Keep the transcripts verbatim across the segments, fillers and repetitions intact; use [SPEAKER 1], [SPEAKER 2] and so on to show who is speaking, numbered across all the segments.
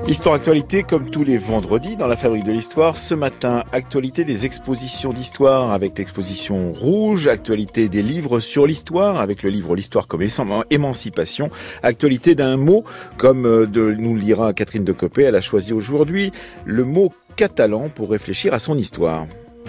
[SPEAKER 1] Histoire Actualité, comme tous les vendredis dans la Fabrique de l'Histoire. Ce matin, actualité des expositions d'histoire avec l'exposition Rouge, actualité des livres sur l'histoire avec le livre L'Histoire comme émancipation, actualité d'un mot comme de, nous lira Catherine de Copé. Elle a choisi aujourd'hui le mot catalan pour réfléchir à son histoire.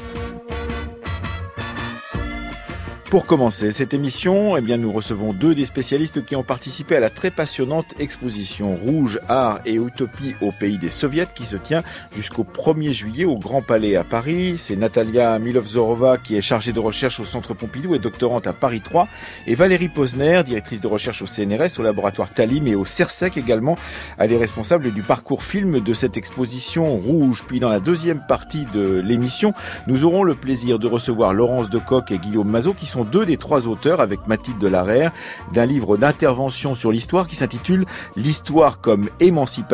[SPEAKER 1] Pour commencer cette émission, eh bien, nous recevons deux des spécialistes qui ont participé à la très passionnante exposition Rouge, Art et Utopie au pays des Soviets qui se tient jusqu'au premier juillet au Grand Palais à Paris. C'est Natalia Milovzorova qui est chargée de recherche au Centre Pompidou et doctorante à Paris trois et Valérie Posner, directrice de recherche au C N R S, au laboratoire Talim et au CERSEC également. Elle est responsable du parcours film de cette exposition Rouge. Puis dans la deuxième partie de l'émission, nous aurons le plaisir de recevoir Laurence Decoq et Guillaume Mazot qui sont deux des trois auteurs, avec Mathilde Delareyre, d'un livre d'intervention sur l'histoire qui s'intitule « L'histoire comme émancipation »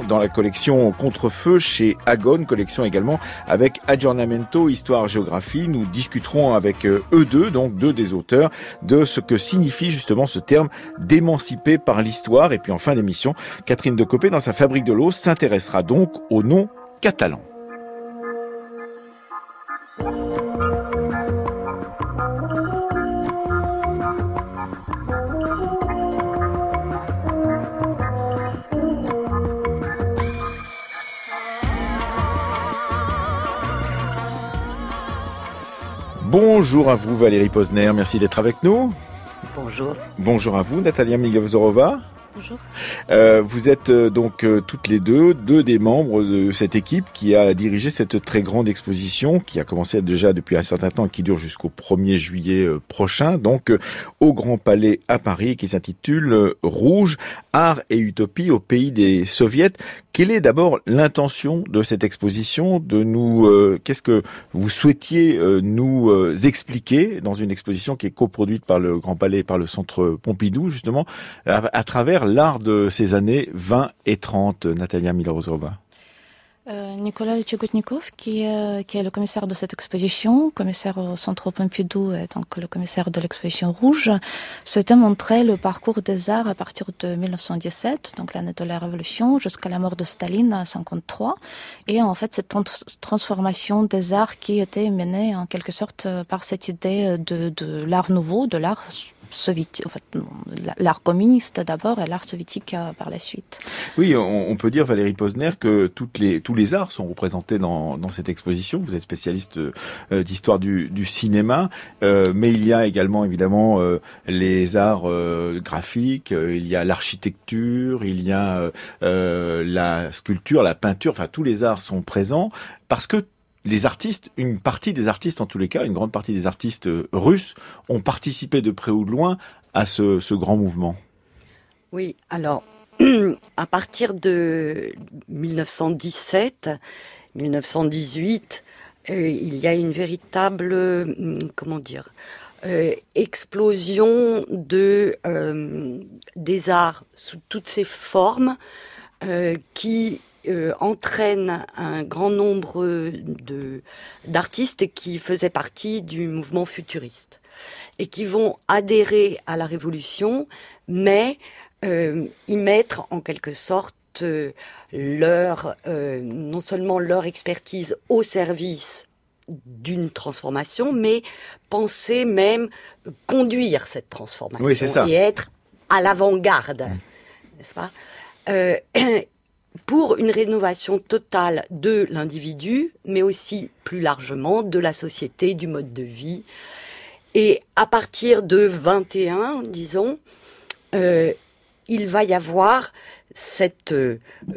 [SPEAKER 1] dans la collection Contrefeu chez Agone, collection également avec Aggiornamento Histoire-Géographie. Nous discuterons avec eux deux, donc deux des auteurs, de ce que signifie justement ce terme d'émanciper par l'histoire. Et puis en fin d'émission, Catherine de Copé, dans sa Fabrique de l'eau, s'intéressera donc au nom catalan. Bonjour à vous Valérie Posner, merci d'être avec nous.
[SPEAKER 2] Bonjour.
[SPEAKER 1] Bonjour à vous Natalia Milovzorova.
[SPEAKER 2] Bonjour.
[SPEAKER 1] Euh, vous êtes euh, donc euh, toutes les deux, deux des membres de cette équipe qui a dirigé cette très grande exposition qui a commencé déjà depuis un certain temps et qui dure jusqu'au premier juillet euh, prochain, donc euh, au Grand Palais à Paris, qui s'intitule euh, Rouge, Art et Utopie au pays des Soviets. Quelle est d'abord l'intention de cette exposition? De nous, euh, qu'est-ce que vous souhaitiez euh, nous euh, expliquer dans une exposition qui est coproduite par le Grand Palais et par le Centre Pompidou, justement, à, à travers l'art de ces années vingt et trente, Natalia Milovzorova?
[SPEAKER 2] Euh, Nicolas Tchegotnikov, qui, euh, qui est le commissaire de cette exposition, commissaire au Centre Pompidou et donc le commissaire de l'exposition Rouge, souhaitait montrer le parcours des arts à partir de mille neuf cent dix-sept, donc l'année de la Révolution, jusqu'à la mort de Staline en cinquante-trois, et en fait cette trans- transformation des arts qui était menée en quelque sorte par cette idée de, de l'art nouveau, de l'art soviétique, en fait, l'art communiste d'abord et l'art soviétique par la suite.
[SPEAKER 1] Oui, on, on peut dire, Valérie Posner, que toutes les, tous les arts sont représentés dans, dans cette exposition. Vous êtes spécialiste euh, d'histoire du, du cinéma, euh, mais il y a également évidemment euh, les arts euh, graphiques, euh, il y a l'architecture, il y a euh, la sculpture, la peinture, enfin tous les arts sont présents parce que les artistes, une partie des artistes en tous les cas, une grande partie des artistes russes ont participé de près ou de loin à ce, ce grand mouvement.
[SPEAKER 3] Oui, alors, à partir de mille neuf cent dix-sept, mille neuf cent dix-huit, euh, il y a une véritable, euh, comment dire, euh, explosion de, euh, des arts sous toutes ses formes euh, qui Euh, entraîne un grand nombre de, d'artistes qui faisaient partie du mouvement futuriste et qui vont adhérer à la Révolution, mais euh, y mettre en quelque sorte euh, leur, euh, non seulement leur expertise au service d'une transformation, mais penser même conduire cette transformation.
[SPEAKER 1] Oui, c'est ça.
[SPEAKER 3] Et être à l'avant-garde, mmh. n'est-ce pas ? euh, pour une rénovation totale de l'individu, mais aussi plus largement de la société, du mode de vie. Et à partir de vingt et un, disons, euh, il va y avoir cette, euh,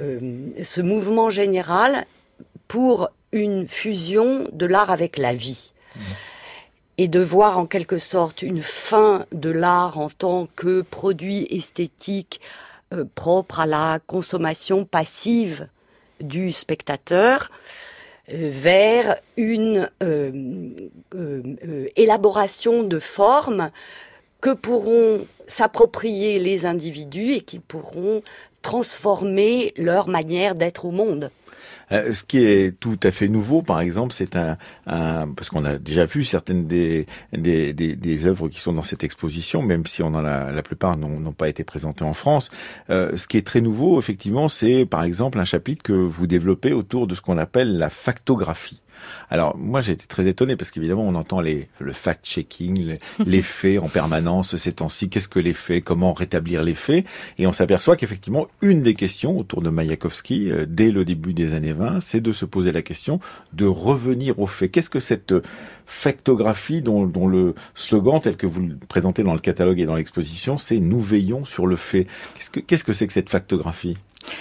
[SPEAKER 3] ce mouvement général pour une fusion de l'art avec la vie. Mmh. Et de voir en quelque sorte une fin de l'art en tant que produit esthétique Euh, propre à la consommation passive du spectateur euh, vers une euh, euh, euh, élaboration de formes que pourront s'approprier les individus et qui pourront transformer leur manière d'être au monde.
[SPEAKER 1] Euh, ce qui est tout à fait nouveau, par exemple, c'est un, un parce qu'on a déjà vu certaines des, des des des œuvres qui sont dans cette exposition, même si on en a la plupart n'ont, n'ont pas été présentées en France. Euh, ce qui est très nouveau, effectivement, c'est par exemple un chapitre que vous développez autour de ce qu'on appelle la factographie. Alors moi j'ai été très étonné parce qu'évidemment on entend les, le fact-checking, les, les faits en permanence ces temps-ci, qu'est-ce que les faits, comment rétablir les faits, et on s'aperçoit qu'effectivement une des questions autour de Mayakovsky euh, dès le début des années vingt, c'est de se poser la question de revenir aux faits. Qu'est-ce que cette factographie dont, dont le slogan tel que vous le présentez dans le catalogue et dans l'exposition, c'est « Nous veillons sur le fait ». Qu'est-ce que, qu'est-ce que c'est que cette factographie ?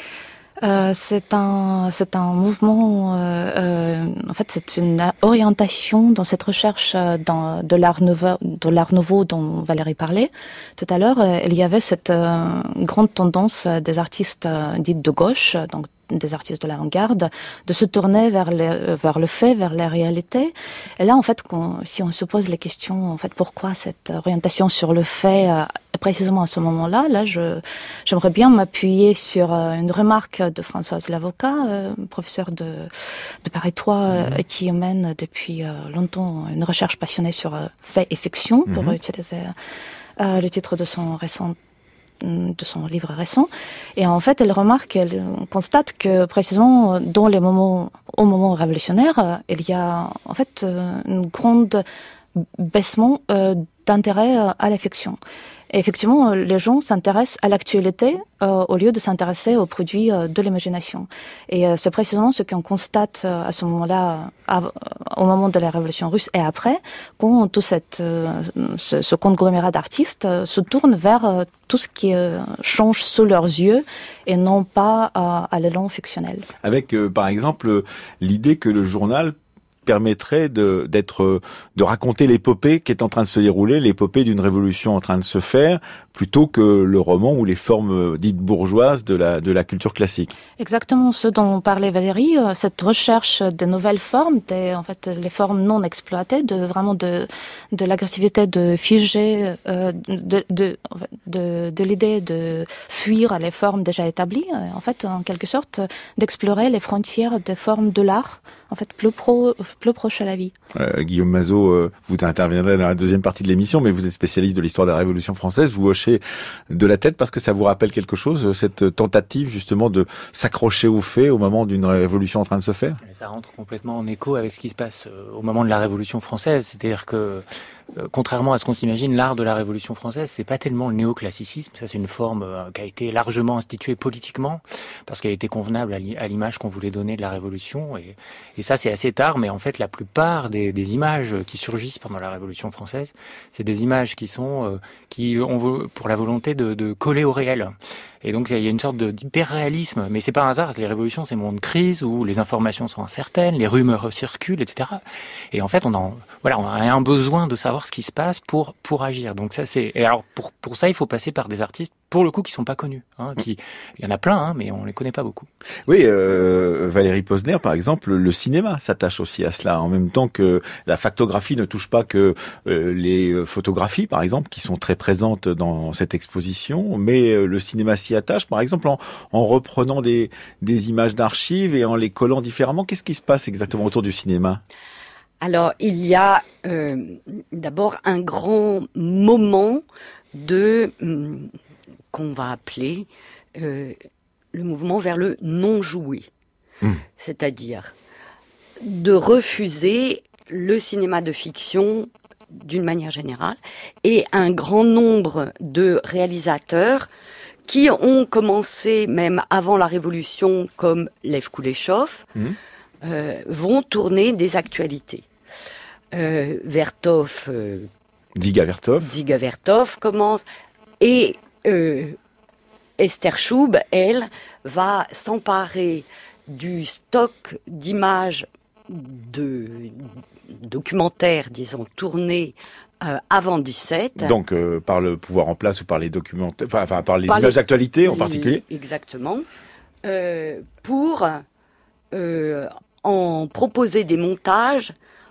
[SPEAKER 2] Euh, c'est un c'est un mouvement. Euh, euh, en fait, c'est une orientation dans cette recherche euh, dans, de l'art nouveau, de l'art nouveau dont Valérie parlait tout à l'heure. Euh, il y avait cette euh, grande tendance des artistes euh, dits de gauche, donc des artistes de l'avant-garde, de se tourner vers le, vers le fait, vers la réalité. Et là, en fait, quand, si on se pose les questions, en fait, pourquoi cette orientation sur le fait, euh, précisément à ce moment-là, là, je, j'aimerais bien m'appuyer sur euh, une remarque de Françoise Lavocat, euh, professeure de, de Paris trois, euh, mmh. qui mène depuis euh, longtemps une recherche passionnée sur euh, fait et fiction, pour mmh. utiliser euh, le titre de son récent de son livre récent. Et en fait, elle remarque, elle constate que précisément dans les moments, au moment révolutionnaire, il y a en fait un grand baissement euh, d'intérêt à la fiction. Et effectivement, les gens s'intéressent à l'actualité euh, au lieu de s'intéresser aux produits euh, de l'imagination. Et euh, c'est précisément ce qu'on constate euh, à ce moment-là, à, au moment de la Révolution russe et après, quand tout cette, euh, ce, ce conglomérat d'artistes euh, se tourne vers euh, tout ce qui euh, change sous leurs yeux et non pas euh, à l'élan fictionnel.
[SPEAKER 1] Avec, euh, par exemple, l'idée que le journal permettrait de d'être de raconter l'épopée qui est en train de se dérouler, l'épopée d'une révolution en train de se faire, plutôt que le roman ou les formes dites bourgeoises de la de la culture classique.
[SPEAKER 2] Exactement ce dont parlait Valérie, cette recherche de nouvelles formes, des, en fait les formes non exploitées, de vraiment de de l'agressivité de figer, euh, de de de de l'idée de fuir les formes déjà établies, en fait en quelque sorte d'explorer les frontières des formes de l'art, en fait plus pro plus proche à la vie.
[SPEAKER 1] Euh, Guillaume Mazot, euh, vous interviendrez dans la deuxième partie de l'émission, mais vous êtes spécialiste de l'histoire de la Révolution française. Vous hochez de la tête parce que ça vous rappelle quelque chose, cette tentative justement de s'accrocher aux faits au moment d'une révolution en train de se faire ?
[SPEAKER 4] Ça rentre complètement en écho avec ce qui se passe au moment de la Révolution française. C'est-à-dire que, euh, contrairement à ce qu'on s'imagine, l'art de la Révolution française, c'est pas tellement le néoclassicisme. Ça, c'est une forme euh, qui a été largement instituée politiquement parce qu'elle était convenable à l'image qu'on voulait donner de la Révolution. Et, et ça, c'est assez tard, mais en fait, la plupart des, des images qui surgissent pendant la Révolution française, c'est des images qui sont, euh, qui ont pour la volonté de, de coller au réel. Et donc, il y a une sorte de, d'hyper-réalisme. Mais c'est pas un hasard. Les révolutions, c'est un moment de crise où les informations sont incertaines, les rumeurs circulent, et cetera. Et en fait, on a, voilà, on a un besoin de savoir ce qui se passe pour, pour agir. Donc ça, c'est, et alors, pour, pour ça, il faut passer par des artistes, pour le coup, qui sont pas connus, hein, qui, il y en a plein, hein, mais on les connaît pas beaucoup.
[SPEAKER 1] Oui, euh, Valérie Posner, par exemple, le cinéma s'attache aussi à cela. En même temps que la factographie ne touche pas que euh, les photographies, par exemple, qui sont très présentes dans cette exposition, mais euh, le cinéma s'y attache, par exemple, en, en reprenant des, des images d'archives et en les collant différemment. Qu'est-ce qui se passe exactement autour du cinéma ?
[SPEAKER 3] Alors, il y a euh, d'abord un grand moment de hum, qu'on va appeler euh, le mouvement vers le non-joué. Mmh. C'est-à-dire de refuser le cinéma de fiction d'une manière générale et un grand nombre de réalisateurs qui ont commencé même avant la Révolution, comme Lev Kuleshov, mmh. euh, vont tourner des actualités. Euh, Vertov, euh,
[SPEAKER 1] Dziga Vertov,
[SPEAKER 3] Dziga Vertov commence, et euh, Esther Schub, elle, va s'emparer du stock d'images de documentaires, disons, tournés Euh, avant dix-sept.
[SPEAKER 1] Donc euh, par le pouvoir en place ou par les documentaires, enfin par les par images les, d'actualité en particulier.
[SPEAKER 3] Exactement. Euh, pour euh, en proposer des montages,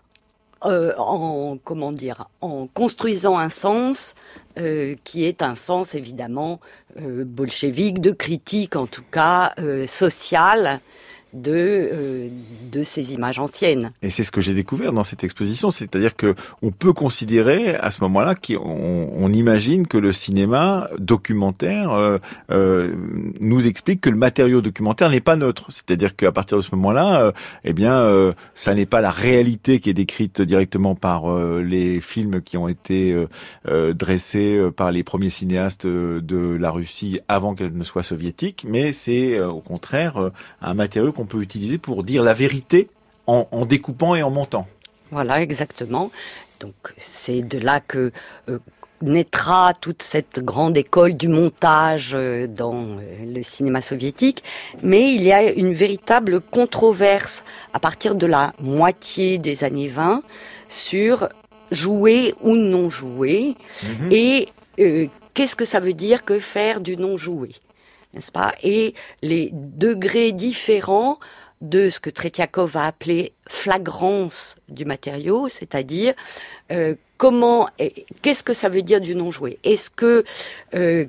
[SPEAKER 3] euh, en comment dire, en construisant un sens euh, qui est un sens évidemment euh, bolchevique, de critique en tout cas euh, sociale de euh, de ces images anciennes.
[SPEAKER 1] Et c'est ce que j'ai découvert dans cette exposition, c'est-à-dire que on peut considérer à ce moment-là qu'on on imagine que le cinéma documentaire euh, euh, nous explique que le matériau documentaire n'est pas neutre, c'est-à-dire qu'à partir de ce moment-là, euh, eh bien, euh, ça n'est pas la réalité qui est décrite directement par euh, les films qui ont été euh, euh, dressés par les premiers cinéastes de la Russie avant qu'elle ne soit soviétique, mais c'est euh, au contraire euh, un matériau qu'on peut utiliser pour dire la vérité en, en découpant et en montant.
[SPEAKER 3] Voilà, exactement. Donc c'est de là que euh, naîtra toute cette grande école du montage euh, dans euh, le cinéma soviétique. Mais il y a une véritable controverse à partir de la moitié des années vingt sur jouer ou non jouer. Mmh. Et euh, qu'est-ce que ça veut dire que faire du non joué, n'est-ce pas? Et les degrés différents de ce que Tretiakov a appelé flagrance du matériau, c'est-à-dire euh, comment, qu'est-ce que ça veut dire du non joué? Est-ce que euh,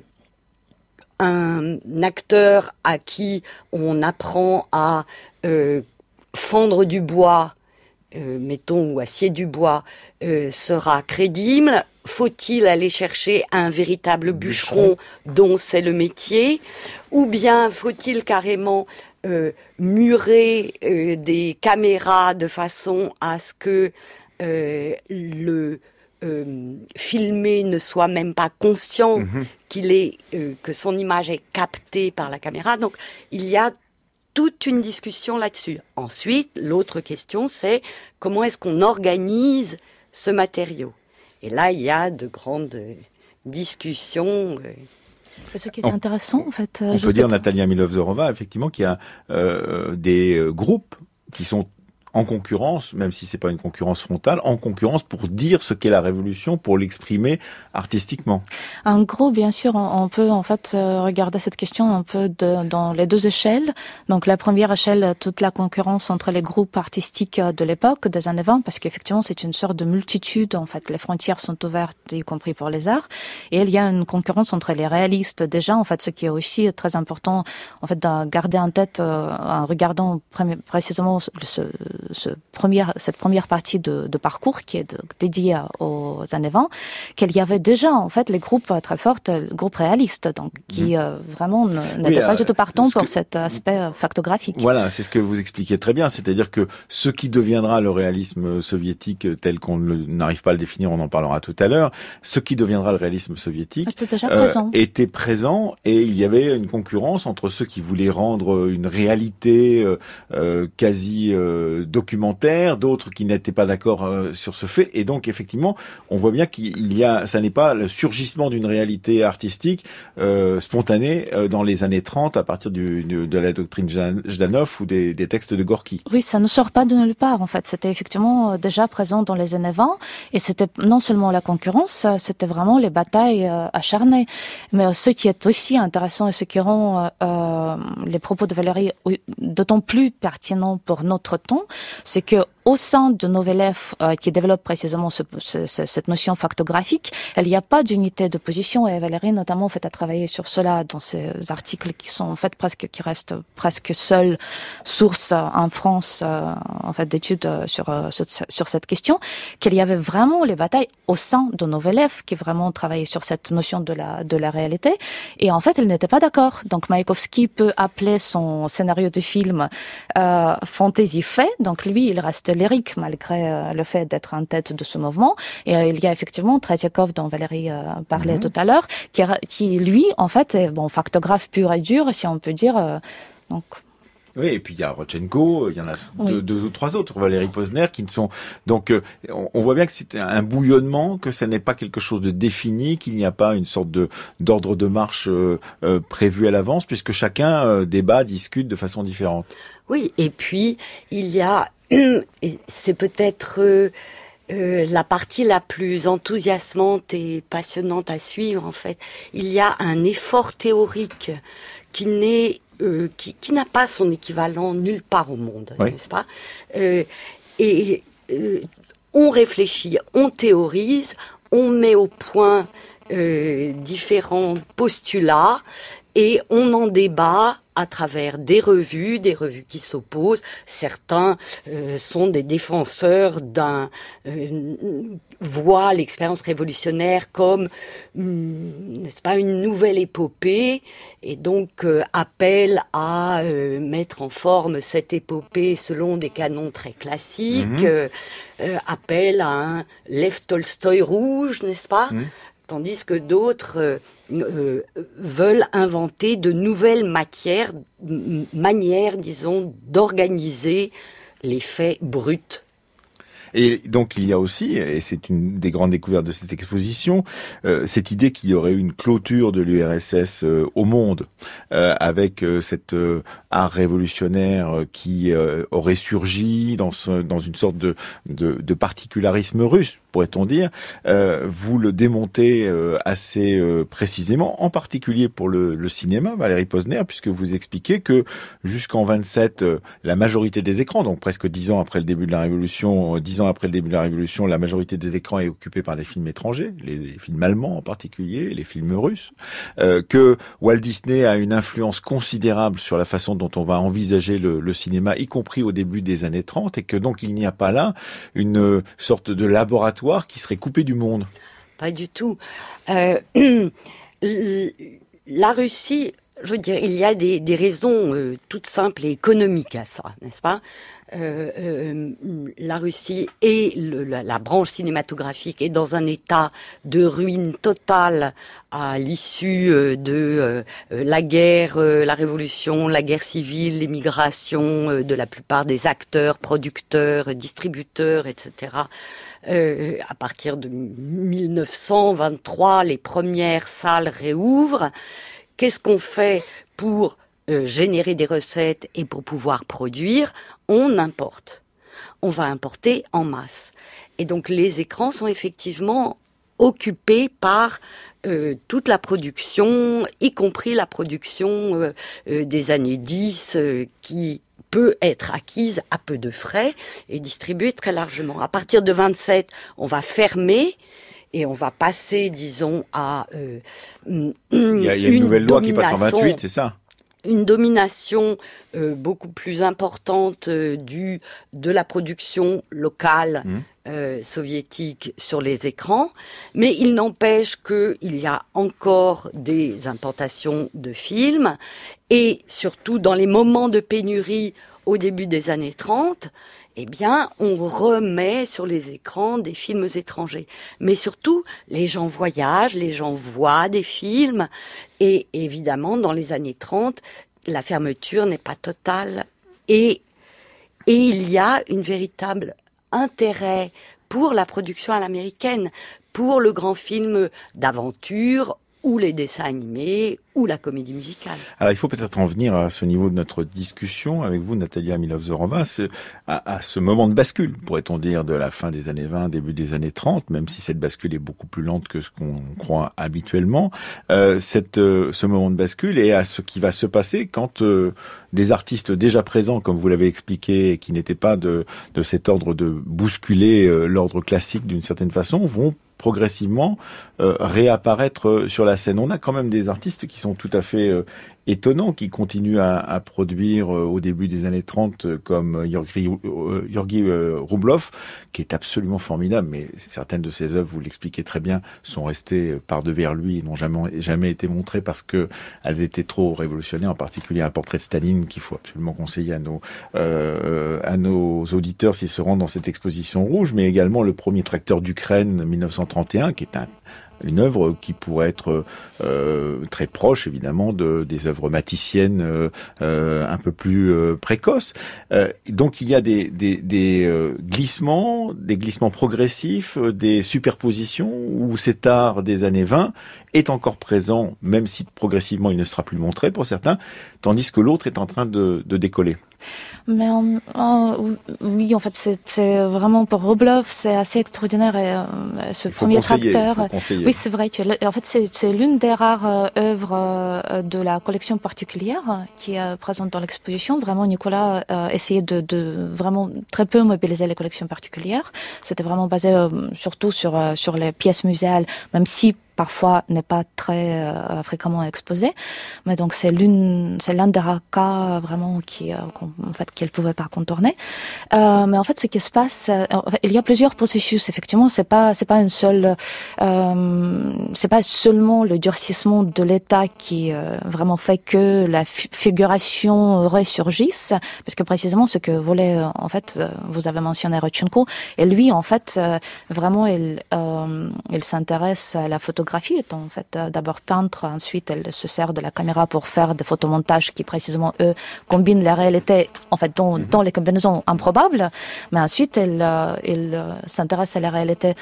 [SPEAKER 3] un acteur à qui on apprend à euh, fendre du bois, euh, mettons, ou à scier du bois, euh, sera crédible? Faut-il aller chercher un véritable bûcheron dont c'est le métier? Ou bien faut-il carrément euh, murer euh, des caméras de façon à ce que euh, le euh, filmé ne soit même pas conscient mmh. qu'il est, euh, que son image est captée par la caméra? Donc il y a toute une discussion là-dessus. Ensuite, l'autre question, c'est comment est-ce qu'on organise ce matériau? Et là, il y a de grandes discussions.
[SPEAKER 2] Ce qui est intéressant, en fait.
[SPEAKER 1] On peut dire, Natalia Milov-Zorova, effectivement, qu'il y a euh, des groupes qui sont en concurrence, même si c'est pas une concurrence frontale, en concurrence pour dire ce qu'est la révolution, pour l'exprimer artistiquement.
[SPEAKER 2] En gros, bien sûr, on peut en fait regarder cette question un peu de, dans les deux échelles. Donc la première échelle, toute la concurrence entre les groupes artistiques de l'époque, des années vingt, parce qu'effectivement c'est une sorte de multitude, en fait les frontières sont ouvertes, y compris pour les arts, et il y a une concurrence entre les réalistes déjà, en fait ce qui est aussi très important, en fait de garder en tête, en regardant précisément ce Ce première, cette première partie de, de parcours qui est de, dédiée aux années vingt, qu'il y avait déjà en fait les groupes très forts, les groupes réalistes, donc qui mmh. euh, vraiment n'étaient oui, pas euh, du tout partants pour que, cet aspect factographique.
[SPEAKER 1] Voilà, c'est ce que vous expliquez très bien, c'est-à-dire que ce qui deviendra le réalisme soviétique tel qu'on n'arrive pas à le définir, on en parlera tout à l'heure, ce qui deviendra le réalisme soviétique
[SPEAKER 2] était déjà euh, présent.
[SPEAKER 1] était présent et il y avait une concurrence entre ceux qui voulaient rendre une réalité euh, euh, quasi euh, documentaire, d'autres qui n'étaient pas d'accord euh, sur ce fait, et donc effectivement on voit bien qu'il y a, ça n'est pas le surgissement d'une réalité artistique euh, spontanée euh, dans les années trente à partir du, de, de la doctrine Zhdanov ou des, des textes de Gorky.
[SPEAKER 2] Oui, ça ne sort pas de nulle part en fait, c'était effectivement déjà présent dans les années vingt, et c'était non seulement la concurrence, c'était vraiment les batailles euh, acharnées, mais euh, ce qui est aussi intéressant et ce qui rend euh, les propos de Valérie d'autant plus pertinents pour notre temps, c'est que au sein de Novelev, euh, qui développe précisément ce, ce, cette notion factographique, il n'y a pas d'unité de position, et Valérie notamment fait à travailler sur cela dans ses articles qui sont en fait presque, qui restent presque seules sources en France, euh, en fait d'études sur, sur sur cette question, qu'il y avait vraiment les batailles au sein de Novelev qui vraiment travaillait sur cette notion de la de la réalité, et en fait elle n'était pas d'accord. Donc Maïkovski peut appeler son scénario de film euh, fantasy fait, donc lui il reste lyrique malgré euh, le fait d'être en tête de ce mouvement, et euh, il y a effectivement Tretiakov dont Valérie euh, parlait mmh. tout à l'heure, qui, qui lui en fait est bon factographe pur et dur si on peut dire, euh, donc
[SPEAKER 1] oui, et puis il y a Rodchenko, il y en a oui. deux, deux ou trois autres, Valérie Posner, qui ne sont... Donc, euh, on, on voit bien que c'est un bouillonnement, que ce n'est pas quelque chose de défini, qu'il n'y a pas une sorte de d'ordre de marche euh, euh, prévu à l'avance, puisque chacun euh, débat, discute de façon différente.
[SPEAKER 3] Oui, et puis, il y a... Et c'est peut-être... Euh... Euh, la partie la plus enthousiasmante et passionnante à suivre, en fait. Il y a un effort théorique qui n'est euh, qui, qui n'a pas son équivalent nulle part au monde, oui. n'est-ce pas? euh, Et euh, on réfléchit, on théorise, on met au point euh, différents postulats, et on en débat à travers des revues, des revues qui s'opposent. Certains euh, sont des défenseurs d'un euh, voient l'expérience révolutionnaire comme, hum, n'est-ce pas, une nouvelle épopée, et donc euh, appellent à euh, mettre en forme cette épopée selon des canons très classiques, mmh. euh, euh, appellent à un Lev Tolstoï rouge, n'est-ce pas ? Mmh. Tandis que d'autres euh, euh, veulent inventer de nouvelles matières, m- manières, disons, d'organiser les faits bruts.
[SPEAKER 1] Et donc il y a aussi, et c'est une des grandes découvertes de cette exposition, euh, cette idée qu'il y aurait une clôture de l'U R S S euh, au monde, euh, avec euh, cet euh, art révolutionnaire euh, qui euh, aurait surgi dans, ce, dans une sorte de, de, de particularisme russe, pourrait-on dire. Euh, vous le démontez euh, assez euh, précisément, en particulier pour le, le cinéma, Valérie Posner, puisque vous expliquez que jusqu'en vingt-sept, euh, la majorité des écrans, donc presque dix ans après le début de la Révolution, dix ans après le début de la Révolution, la majorité des écrans est occupée par des films étrangers, les, les films allemands en particulier, les films russes, euh, que Walt Disney a une influence considérable sur la façon dont on va envisager le, le cinéma, y compris au début des années trente, et que donc il n'y a pas là une sorte de laboratoire qui serait coupé du monde.
[SPEAKER 3] Pas du tout. Euh, la Russie, je veux dire, il y a des, des raisons euh, toutes simples et économiques à ça, n'est-ce pas ? Euh, euh, la Russie et le, la, la branche cinématographique est dans un état de ruine totale à l'issue euh, de euh, la guerre, euh, la révolution, la guerre civile, l'émigration euh, de la plupart des acteurs, producteurs, distributeurs, et cetera. Euh, à partir de mille neuf cent vingt-trois, les premières salles réouvrent. Qu'est-ce qu'on fait pour euh, générer des recettes et pour pouvoir produire ? On importe. On va importer en masse. Et donc les écrans sont effectivement occupés par euh, toute la production, y compris la production euh, euh, des années dix, euh, qui peut être acquise à peu de frais et distribuée très largement. À partir de vingt-sept, on va fermer et on va passer, disons, à euh, une, il y a, il y a une, une nouvelle loi qui passe en vingt-huit, c'est ça ? Une domination euh, beaucoup plus importante euh, du de la production locale mmh. euh, soviétique sur les écrans, mais il n'empêche qu'il y a encore des importations de films, et surtout dans les moments de pénurie au début des années trente, eh bien, on remet sur les écrans des films étrangers. Mais surtout, les gens voyagent, les gens voient des films. Et évidemment, dans les années trente, la fermeture n'est pas totale. Et, et il y a une véritable intérêt pour la production à l'américaine, pour le grand film d'aventure, ou les dessins animés, ou la comédie musicale.
[SPEAKER 1] Alors il faut peut-être en venir à ce niveau de notre discussion avec vous, Natalia Milov-Zorova, à, à ce moment de bascule, pourrait-on dire, de la fin des années vingt, début des années trente, même si cette bascule est beaucoup plus lente que ce qu'on croit habituellement. Euh, cette, euh, ce moment de bascule et à ce qui va se passer quand euh, des artistes déjà présents, comme vous l'avez expliqué, et qui n'étaient pas de, de cet ordre de bousculer euh, l'ordre classique d'une certaine façon, vont progressivement euh, réapparaître sur la scène. On a quand même des artistes qui sont tout à fait euh, étonnants, qui continuent à, à produire euh, au début des années trente, euh, comme Georgi euh, euh, Roublov, qui est absolument formidable, mais certaines de ses œuvres, vous l'expliquez très bien, sont restées par devers lui et n'ont jamais, jamais été montrées parce que elles étaient trop révolutionnaires, en particulier un portrait de Staline qu'il faut absolument conseiller à nos, euh, à nos auditeurs s'ils se rendent dans cette exposition rouge, mais également le premier tracteur d'Ukraine mille neuf cent trente et un, qui est un une œuvre qui pourrait être euh, très proche, évidemment, de, des œuvres maticiennes euh, euh, un peu plus euh, précoces. Euh, donc, il y a des, des, des euh, glissements, des glissements progressifs, euh, des superpositions, où cet art des années vingt est encore présent, même si progressivement il ne sera plus montré pour certains, tandis que l'autre est en train de, de décoller.
[SPEAKER 2] Mais en, en, oui, en fait, c'est, c'est vraiment pour Roublov, c'est assez extraordinaire. Et, euh, ce premier tracteur, oui, c'est vrai que en fait, c'est, c'est l'une des rares euh, œuvres euh, de la collection particulière qui est présente dans l'exposition. Vraiment, Nicolas euh, essayait de, de vraiment très peu mobiliser les collections particulières. C'était vraiment basé euh, surtout sur euh, sur les pièces muséales, même si parfois n'est pas très euh, fréquemment exposé, mais donc c'est l'une, c'est l'un des rares cas vraiment qui, euh, en fait, qu'elle pouvait pas contourner. Euh, mais en fait, ce qui se passe, euh, il y a plusieurs processus. Effectivement, c'est pas, c'est pas une seule, euh, c'est pas seulement le durcissement de l'État qui euh, vraiment fait que la fi- figuration ressurgisse, parce que précisément ce que voulait, euh, en fait, euh, vous avez mentionné Rodchenko, et lui, en fait, euh, vraiment, il, euh, il s'intéresse à la photographie, étant en fait d'abord peintre, ensuite elle se sert de la caméra pour faire des photomontages qui précisément eux combinent la réalité en fait dans, dans les combinaisons improbables, mais ensuite elle, euh, elle euh, s'intéresse à la réalité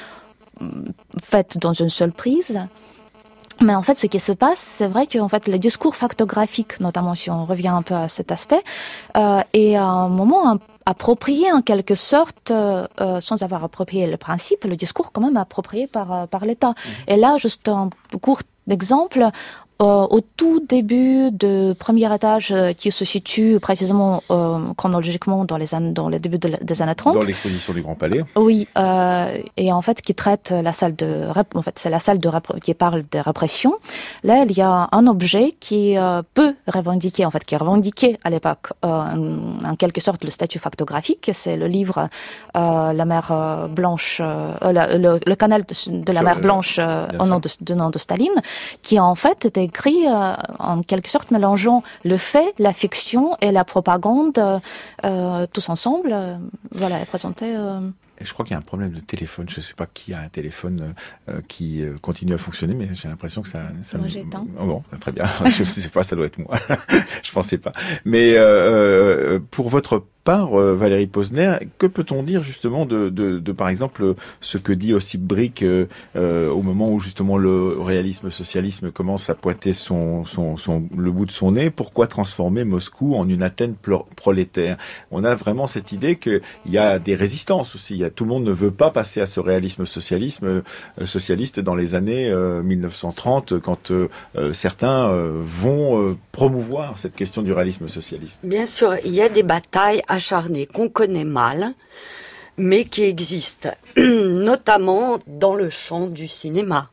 [SPEAKER 2] faite dans une seule prise. Mais en fait, ce qui se passe, c'est vrai que en fait, le discours factographique, notamment si on revient un peu à cet aspect, euh, est à un moment un, approprié en quelque sorte, euh, sans avoir approprié le principe, le discours quand même approprié par par l'État. Mmh. Et là, juste un court exemple. Euh, au tout début du premier étage euh, qui se situe précisément euh, chronologiquement dans les années, dans le début de, des années trente.
[SPEAKER 1] Dans l'exposition du Grand Palais.
[SPEAKER 2] Oui, euh, et en fait qui traite la salle de, en fait c'est la salle de qui parle de répression. Là, il y a un objet qui euh, peut revendiquer, en fait, qui est revendiqué à l'époque euh, en, en quelque sorte le statut factographique. C'est le livre euh, La mer euh, Blanche, euh, le, le, le canal de, de la Sur mer le, Blanche euh, au nom de, de nom de Staline, qui en fait était écrit euh, en quelque sorte mélangeant le fait, la fiction et la propagande euh, tous ensemble. Euh, voilà, et présenté. Euh...
[SPEAKER 1] Je crois qu'il y a un problème de téléphone. Je ne sais pas qui a un téléphone euh, qui euh, continue à fonctionner, mais j'ai l'impression que ça. ça
[SPEAKER 2] moi,
[SPEAKER 1] me...
[SPEAKER 2] j'ai éteint.
[SPEAKER 1] Oh bon, très bien. Je ne sais pas, ça doit être moi. Je pensais pas. Mais euh, pour votre part, euh, Valérie Posner, que peut-on dire justement de, de, de par exemple, ce que dit Ossip Brik euh, euh, au moment où justement le réalisme socialisme commence à pointer son, son, son, le bout de son nez? Pourquoi transformer Moscou en une Athènes prolétaire? On a vraiment cette idée qu'il y a des résistances aussi. Il y a, tout le monde ne veut pas passer à ce réalisme socialisme euh, socialiste dans les années euh, mille neuf cent trente, quand euh, certains euh, vont euh, promouvoir cette question du réalisme socialiste.
[SPEAKER 3] Bien sûr, il y a des batailles acharnée qu'on connaît mal, mais qui existe, notamment dans le champ du cinéma.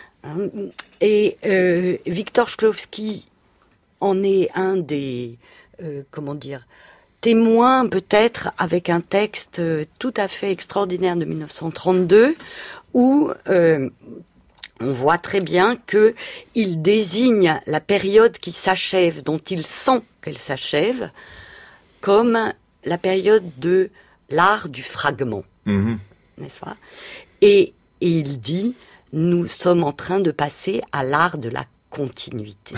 [SPEAKER 3] Et euh, Victor Shklovsky en est un des, euh, comment dire, témoins peut-être, avec un texte tout à fait extraordinaire de mille neuf cent trente-deux, où euh, on voit très bien que il désigne la période qui s'achève, dont il sent qu'elle s'achève, comme la période de l'art du fragment, mmh. n'est-ce pas? Et, et il dit, nous sommes en train de passer à l'art de la continuité.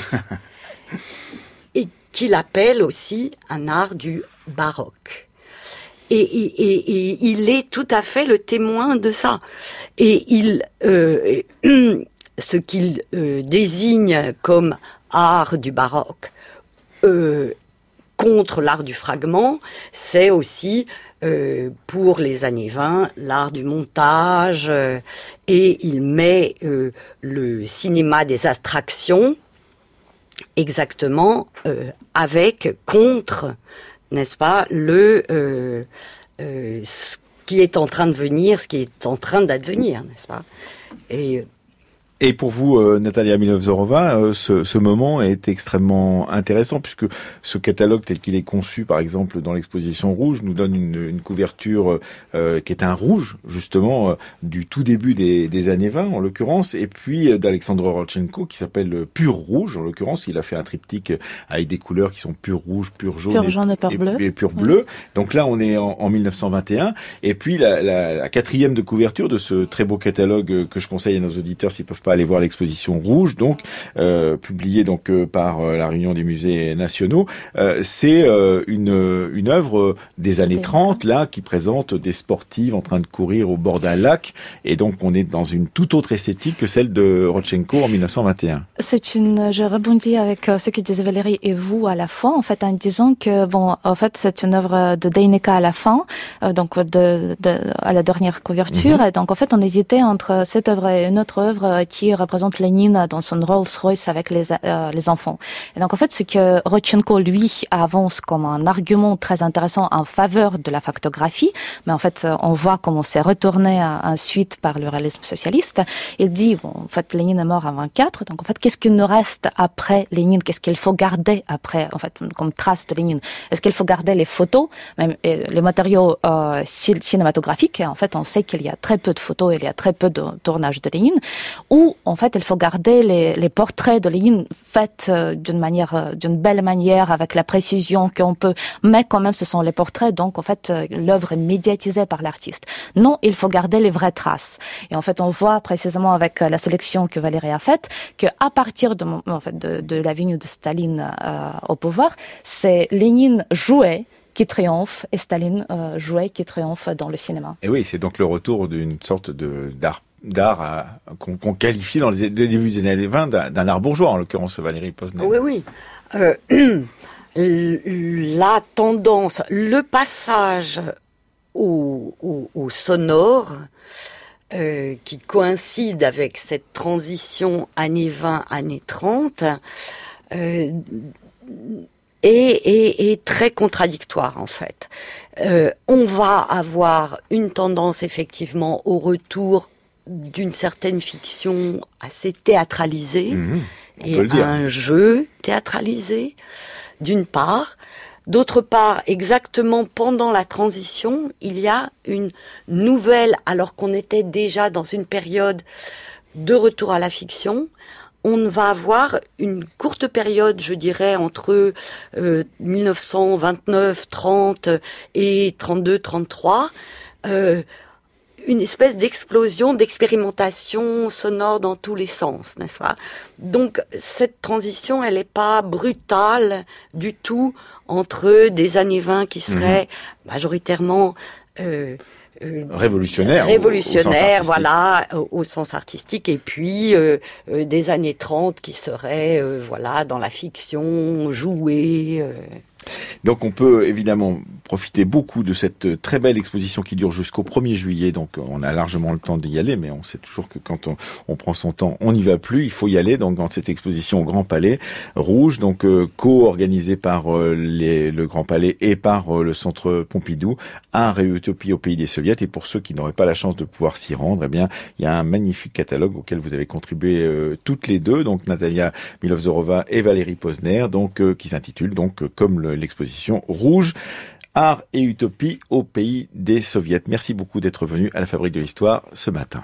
[SPEAKER 3] Et qu'il appelle aussi un art du baroque. Et, et, et, et il est tout à fait le témoin de ça. Et il, euh, ce qu'il euh, désigne comme art du baroque, euh, contre l'art du fragment, c'est aussi, euh, pour les années vingt, l'art du montage, euh, et il met euh, le cinéma des abstractions exactement euh, avec, contre, n'est-ce pas, le euh, euh, ce qui est en train de venir, ce qui est en train d'advenir, n'est-ce pas? Et
[SPEAKER 1] Et pour vous, euh, Natalia Milovzorova, euh, ce, ce moment est extrêmement intéressant, puisque ce catalogue tel qu'il est conçu, par exemple, dans l'exposition rouge, nous donne une, une couverture euh, qui est un rouge, justement, euh, du tout début des, des années vingt, en l'occurrence, et puis euh, d'Alexandre Rodchenko, qui s'appelle Pur Rouge, en l'occurrence. Il a fait un triptyque avec des couleurs qui sont pur rouge, pur jaune,
[SPEAKER 2] pur jaune et, pur
[SPEAKER 1] et,
[SPEAKER 2] bleu.
[SPEAKER 1] et, et pur bleu. Oui. Donc là, on est en, en mille neuf cent vingt et un. Et puis, la, la, la quatrième de couverture de ce très beau catalogue que je conseille à nos auditeurs s'ils peuvent pas aller voir l'exposition rouge, donc euh, publiée donc euh, par euh, la Réunion des musées nationaux. Euh, c'est euh, une une œuvre des années trente là qui présente des sportives en train de courir au bord d'un lac, et donc on est dans une toute autre esthétique que celle de Rodchenko en mille neuf cent vingt et un. C'est
[SPEAKER 2] une, je rebondis avec ce que disait Valérie et vous à la fin, en fait, en disant que bon, en fait, c'est une œuvre de Deineka à la fin, euh, donc de, de à la dernière couverture, mm-hmm. et donc en fait, on hésitait entre cette œuvre et une autre œuvre qui représente Lénine dans son Rolls-Royce avec les, euh, les enfants. Et donc, en fait, ce que Rodchenko, lui, avance comme un argument très intéressant en faveur de la factographie, mais en fait, on voit comment c'est retourné ensuite par le réalisme socialiste. Il dit, bon, en fait, Lénine est mort en vingt-quatre, donc en fait, qu'est-ce qu'il nous reste après Lénine? Qu'est-ce qu'il faut garder après, en fait, comme trace de Lénine? Est-ce qu'il faut garder les photos, même les matériaux euh, cinématographiques? Et en fait, on sait qu'il y a très peu de photos, il y a très peu de tournages de Lénine, ou en fait, il faut garder les, les portraits de Lénine faits euh, d'une manière, euh, d'une belle manière, avec la précision qu'on peut, mais quand même, ce sont les portraits, donc en fait, euh, l'œuvre est médiatisée par l'artiste. Non, il faut garder les vraies traces. Et en fait, on voit précisément avec la sélection que Valérie a faite, que à partir de, en fait, de, de la venue de Staline euh, au pouvoir, c'est Lénine joué qui triomphe et Staline euh, jouait qui triomphe dans le cinéma.
[SPEAKER 1] Et oui, c'est donc le retour d'une sorte de d'art d'art à, qu'on, qu'on qualifie dans les débuts des années vingt d'un, d'un art bourgeois, en l'occurrence Valérie Posner.
[SPEAKER 3] Oui, oui. Euh, la tendance, le passage au, au, au sonore, euh, qui coïncide avec cette transition années vingt, années trente, euh, est, est, est très contradictoire en fait. Euh, on va avoir une tendance effectivement au retour d'une certaine fiction assez théâtralisée, mmh, et un jeu théâtralisé, d'une part. D'autre part, exactement pendant la transition, il y a une nouvelle, alors qu'on était déjà dans une période de retour à la fiction, on va avoir une courte période, je dirais, entre euh, dix-neuf cent vingt-neuf trente et trente-deux trente-trois, euh, une espèce d'explosion, d'expérimentation sonore dans tous les sens, n'est-ce pas? Donc, cette transition, elle n'est pas brutale du tout entre des années vingt qui seraient mmh. majoritairement euh, euh,
[SPEAKER 1] révolutionnaires,
[SPEAKER 3] révolutionnaires, voilà, au, au sens artistique, et puis euh, euh, des années trente qui seraient, euh, voilà, dans la fiction, jouée. Euh.
[SPEAKER 1] Donc on peut évidemment profiter beaucoup de cette très belle exposition qui dure jusqu'au premier juillet, donc on a largement le temps d'y aller, mais on sait toujours que quand on, on prend son temps, on n'y va plus, il faut y aller, donc dans cette exposition au Grand Palais Rouge, donc euh, co-organisée par euh, les, le Grand Palais et par euh, le Centre Pompidou, Art et Utopie au pays des Soviets, et pour ceux qui n'auraient pas la chance de pouvoir s'y rendre, eh bien il y a un magnifique catalogue auquel vous avez contribué euh, toutes les deux, donc Natalia Milovzorova et Valérie Posner, donc euh, qui s'intitule donc euh, comme le l'exposition Rouge, Art et Utopie au pays des Soviets. Merci beaucoup d'être venu à la Fabrique de l'Histoire ce matin.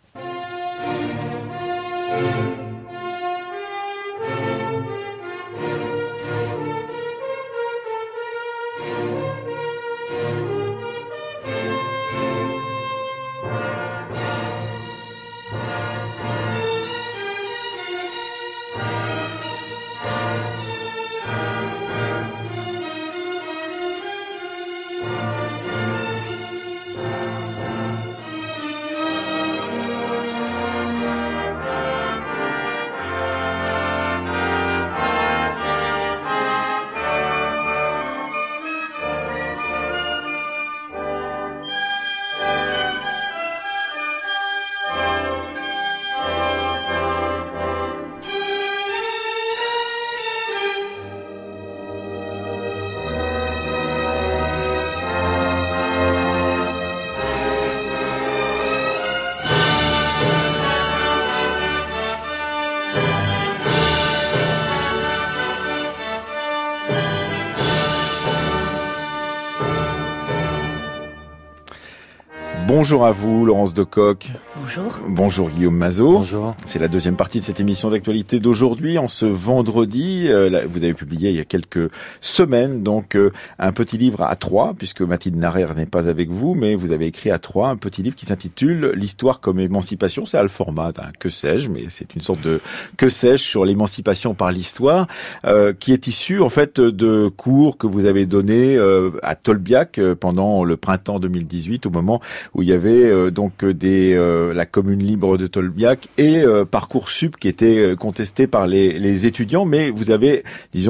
[SPEAKER 1] Bonjour à vous, Laurence Decoq.
[SPEAKER 2] Bonjour.
[SPEAKER 1] Bonjour Guillaume Mazot.
[SPEAKER 4] Bonjour.
[SPEAKER 1] C'est la deuxième partie de cette émission d'actualité d'aujourd'hui. En ce vendredi, euh, vous avez publié il y a quelques semaines donc euh, un petit livre à trois, puisque Mathilde Narer n'est pas avec vous, mais vous avez écrit à trois un petit livre qui s'intitule L'histoire comme émancipation. C'est à le format d'un que sais-je, mais c'est une sorte de que sais-je sur l'émancipation par l'histoire, euh, qui est issu en fait de cours que vous avez donnés euh, à Tolbiac euh, pendant le printemps deux mille dix-huit, au moment où il y avait euh, donc des euh, la commune libre de Tolbiac et euh, Parcoursup qui était contesté par les, les étudiants, mais vous avez, disons,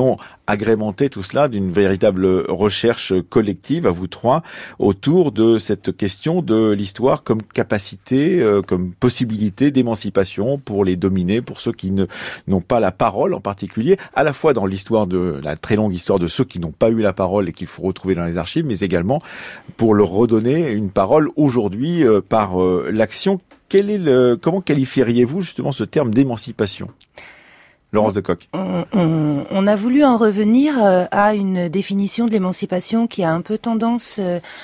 [SPEAKER 1] agrémenté tout cela d'une véritable recherche collective, à vous trois, autour de cette question de l'histoire comme capacité, euh, comme possibilité d'émancipation pour les dominés, pour ceux qui ne, n'ont pas la parole en particulier, à la fois dans l'histoire de la très longue histoire de ceux qui n'ont pas eu la parole et qu'il faut retrouver dans les archives, mais également pour leur redonner une parole aujourd'hui euh, par euh, l'action. Quel est le, comment qualifieriez-vous justement ce terme d'émancipation ? Laurence Decoq.
[SPEAKER 5] On, on, on a voulu en revenir à une définition de l'émancipation qui a un peu tendance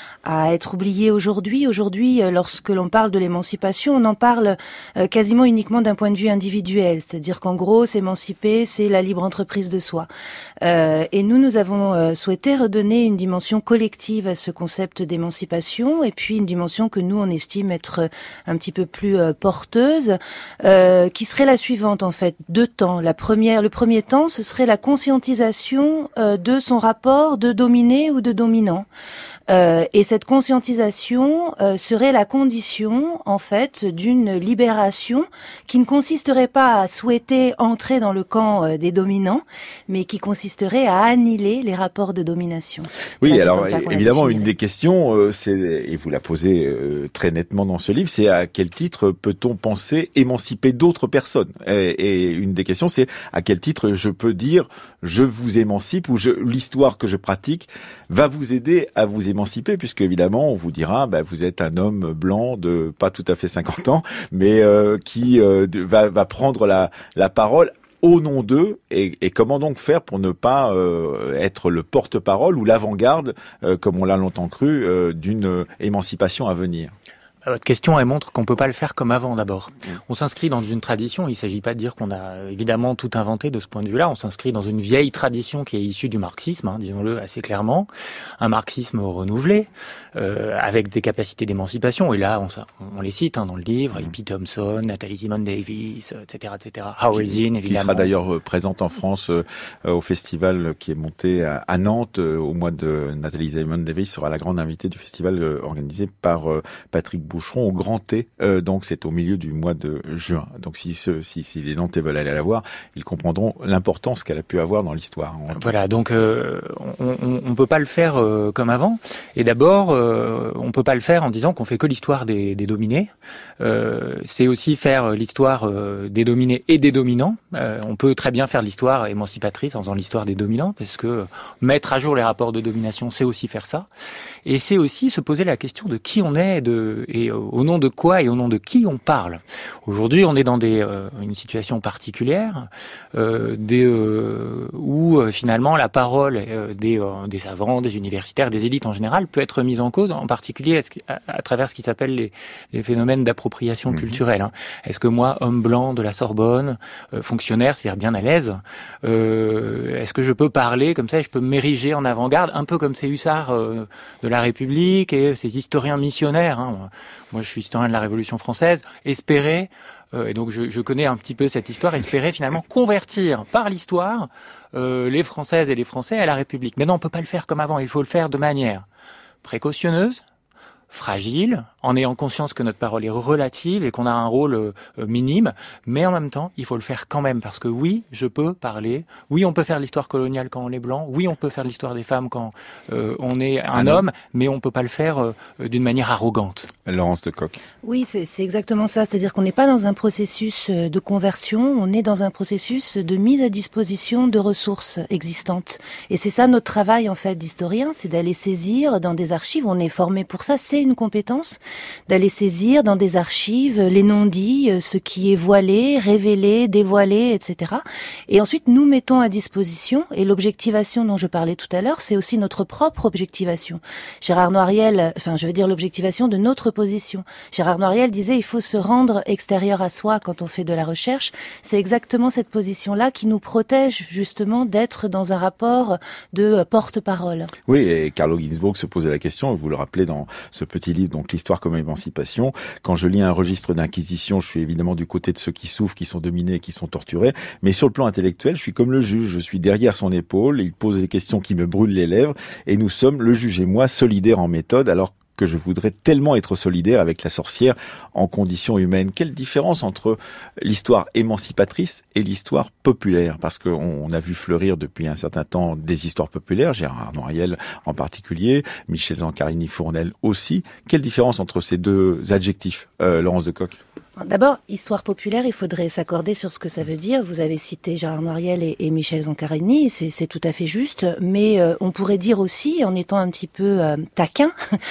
[SPEAKER 5] à être oubliée aujourd'hui. Aujourd'hui, lorsque l'on parle de l'émancipation, on en parle quasiment uniquement d'un point de vue individuel. C'est-à-dire qu'en gros, s'émanciper, c'est la libre entreprise de soi. Euh, et nous, nous avons souhaité redonner une dimension collective à ce concept d'émancipation, et puis une dimension que nous, on estime être un petit peu plus porteuse, euh, qui serait la suivante, en fait. Deux temps. La première, le premier temps, ce serait la conscientisation euh, de son rapport de dominé ou de dominant. Euh, et cette conscientisation euh, serait la condition, en fait, d'une libération qui ne consisterait pas à souhaiter entrer dans le camp euh, des dominants, mais qui consisterait à annihiler les rapports de domination.
[SPEAKER 1] Oui, là, alors évidemment, une des questions, euh, c'est, et vous la posez euh, très nettement dans ce livre, c'est à quel titre peut-on penser émanciper d'autres personnes ? et, et une des questions, c'est à quel titre je peux dire je vous émancipe ou je, l'histoire que je pratique va vous aider à vous émanciper, puisque évidemment on vous dira bah, vous êtes un homme blanc de pas tout à fait cinquante ans, mais euh, qui euh, va, va prendre la, la parole au nom d'eux, et, et comment donc faire pour ne pas euh, être le porte-parole ou l'avant-garde, euh, comme on l'a longtemps cru, euh, d'une émancipation à venir ?
[SPEAKER 4] Votre question, elle montre qu'on peut pas le faire comme avant, d'abord. On s'inscrit dans une tradition, il s'agit pas de dire qu'on a évidemment tout inventé de ce point de vue-là, on s'inscrit dans une vieille tradition qui est issue du marxisme, hein, disons-le assez clairement, un marxisme renouvelé, euh, avec des capacités d'émancipation, et là, on, on les cite hein, dans le livre, E P Thompson, Nathalie Simone Davis, et cetera, et cetera. Howard Zinn, évidemment.
[SPEAKER 1] Qui sera d'ailleurs présente en France euh, au festival qui est monté à, à Nantes, euh, au mois de Nathalie Simone Davis sera la grande invitée du festival euh, organisé par euh, Patrick Boucheron au Grand T, euh, donc c'est au milieu du mois de juin. Donc si, ce, si, si les Nantais veulent aller la voir, ils comprendront l'importance qu'elle a pu avoir dans l'histoire.
[SPEAKER 4] Voilà, donc euh, on ne peut pas le faire euh, comme avant. Et d'abord, euh, on peut pas le faire en disant qu'on fait que l'histoire des, des dominés. Euh, c'est aussi faire l'histoire euh, des dominés et des dominants. Euh, on peut très bien faire l'histoire émancipatrice en faisant l'histoire des dominants, parce que mettre à jour les rapports de domination, c'est aussi faire ça. Et c'est aussi se poser la question de qui on est de, et au nom de quoi et au nom de qui on parle. Aujourd'hui, on est dans des, euh, une situation particulière euh, des, euh, où euh, finalement la parole euh, des, euh, des savants, des universitaires, des élites en général peut être mise en cause, en particulier à, à travers ce qui s'appelle les, les phénomènes d'appropriation mmh. culturelle. Hein. Est-ce que moi, homme blanc de la Sorbonne, euh, fonctionnaire, c'est-à-dire bien à l'aise, euh, est-ce que je peux parler comme ça et je peux m'ériger en avant-garde, un peu comme ces hussards euh, de la République et ces historiens missionnaires, hein. Moi, je suis historien de la Révolution française, espérer, euh, et donc je, je connais un petit peu cette histoire, espérer finalement convertir par l'histoire euh, les Françaises et les Français à la République. Mais non, on peut pas le faire comme avant, il faut le faire de manière précautionneuse, fragile, en ayant conscience que notre parole est relative et qu'on a un rôle euh, minime, mais en même temps, il faut le faire quand même, parce que oui, je peux parler, oui, on peut faire l'histoire coloniale quand on est blanc, oui, on peut faire l'histoire des femmes quand euh, on est un, un homme, homme, mais on peut pas le faire euh, d'une manière arrogante.
[SPEAKER 1] Laurence Decoq.
[SPEAKER 5] Oui, c'est, c'est exactement ça, c'est-à-dire qu'on n'est pas dans un processus de conversion, on est dans un processus de mise à disposition de ressources existantes. Et c'est ça notre travail, en fait, d'historien, c'est d'aller saisir dans des archives, on est formé pour ça, c'est une compétence, d'aller saisir dans des archives les non-dits, ce qui est voilé, révélé, dévoilé, et cetera. Et ensuite, nous mettons à disposition, et l'objectivation dont je parlais tout à l'heure, c'est aussi notre propre objectivation. Gérard Noiriel, enfin, je veux dire l'objectivation de notre position. Gérard Noiriel disait, il faut se rendre extérieur à soi quand on fait de la recherche. C'est exactement cette position-là qui nous protège, justement, d'être dans un rapport de porte-parole.
[SPEAKER 1] Oui, et Carlo Ginzburg se posait la question, vous le rappelez dans ce petit livre, donc l'histoire comme émancipation. Quand je lis un registre d'inquisition, je suis évidemment du côté de ceux qui souffrent, qui sont dominés, qui sont torturés. Mais sur le plan intellectuel, je suis comme le juge. Je suis derrière son épaule, il pose des questions qui me brûlent les lèvres. Et nous sommes, le juge et moi, solidaires en méthode. Alors, que je voudrais tellement être solidaire avec la sorcière en conditions humaines. Quelle différence entre l'histoire émancipatrice et l'histoire populaire? Parce qu'on a vu fleurir depuis un certain temps des histoires populaires, Gérard Noiriel en particulier, Michel Zancarini-Fournel aussi. Quelle différence entre ces deux adjectifs, euh, Laurence Decoq?
[SPEAKER 5] D'abord, histoire populaire, il faudrait s'accorder sur ce que ça veut dire. Vous avez cité Gérard Noiriel et, et Michel Zancarini, c'est, c'est tout à fait juste. Mais euh, on pourrait dire aussi, en étant un petit peu euh, taquin,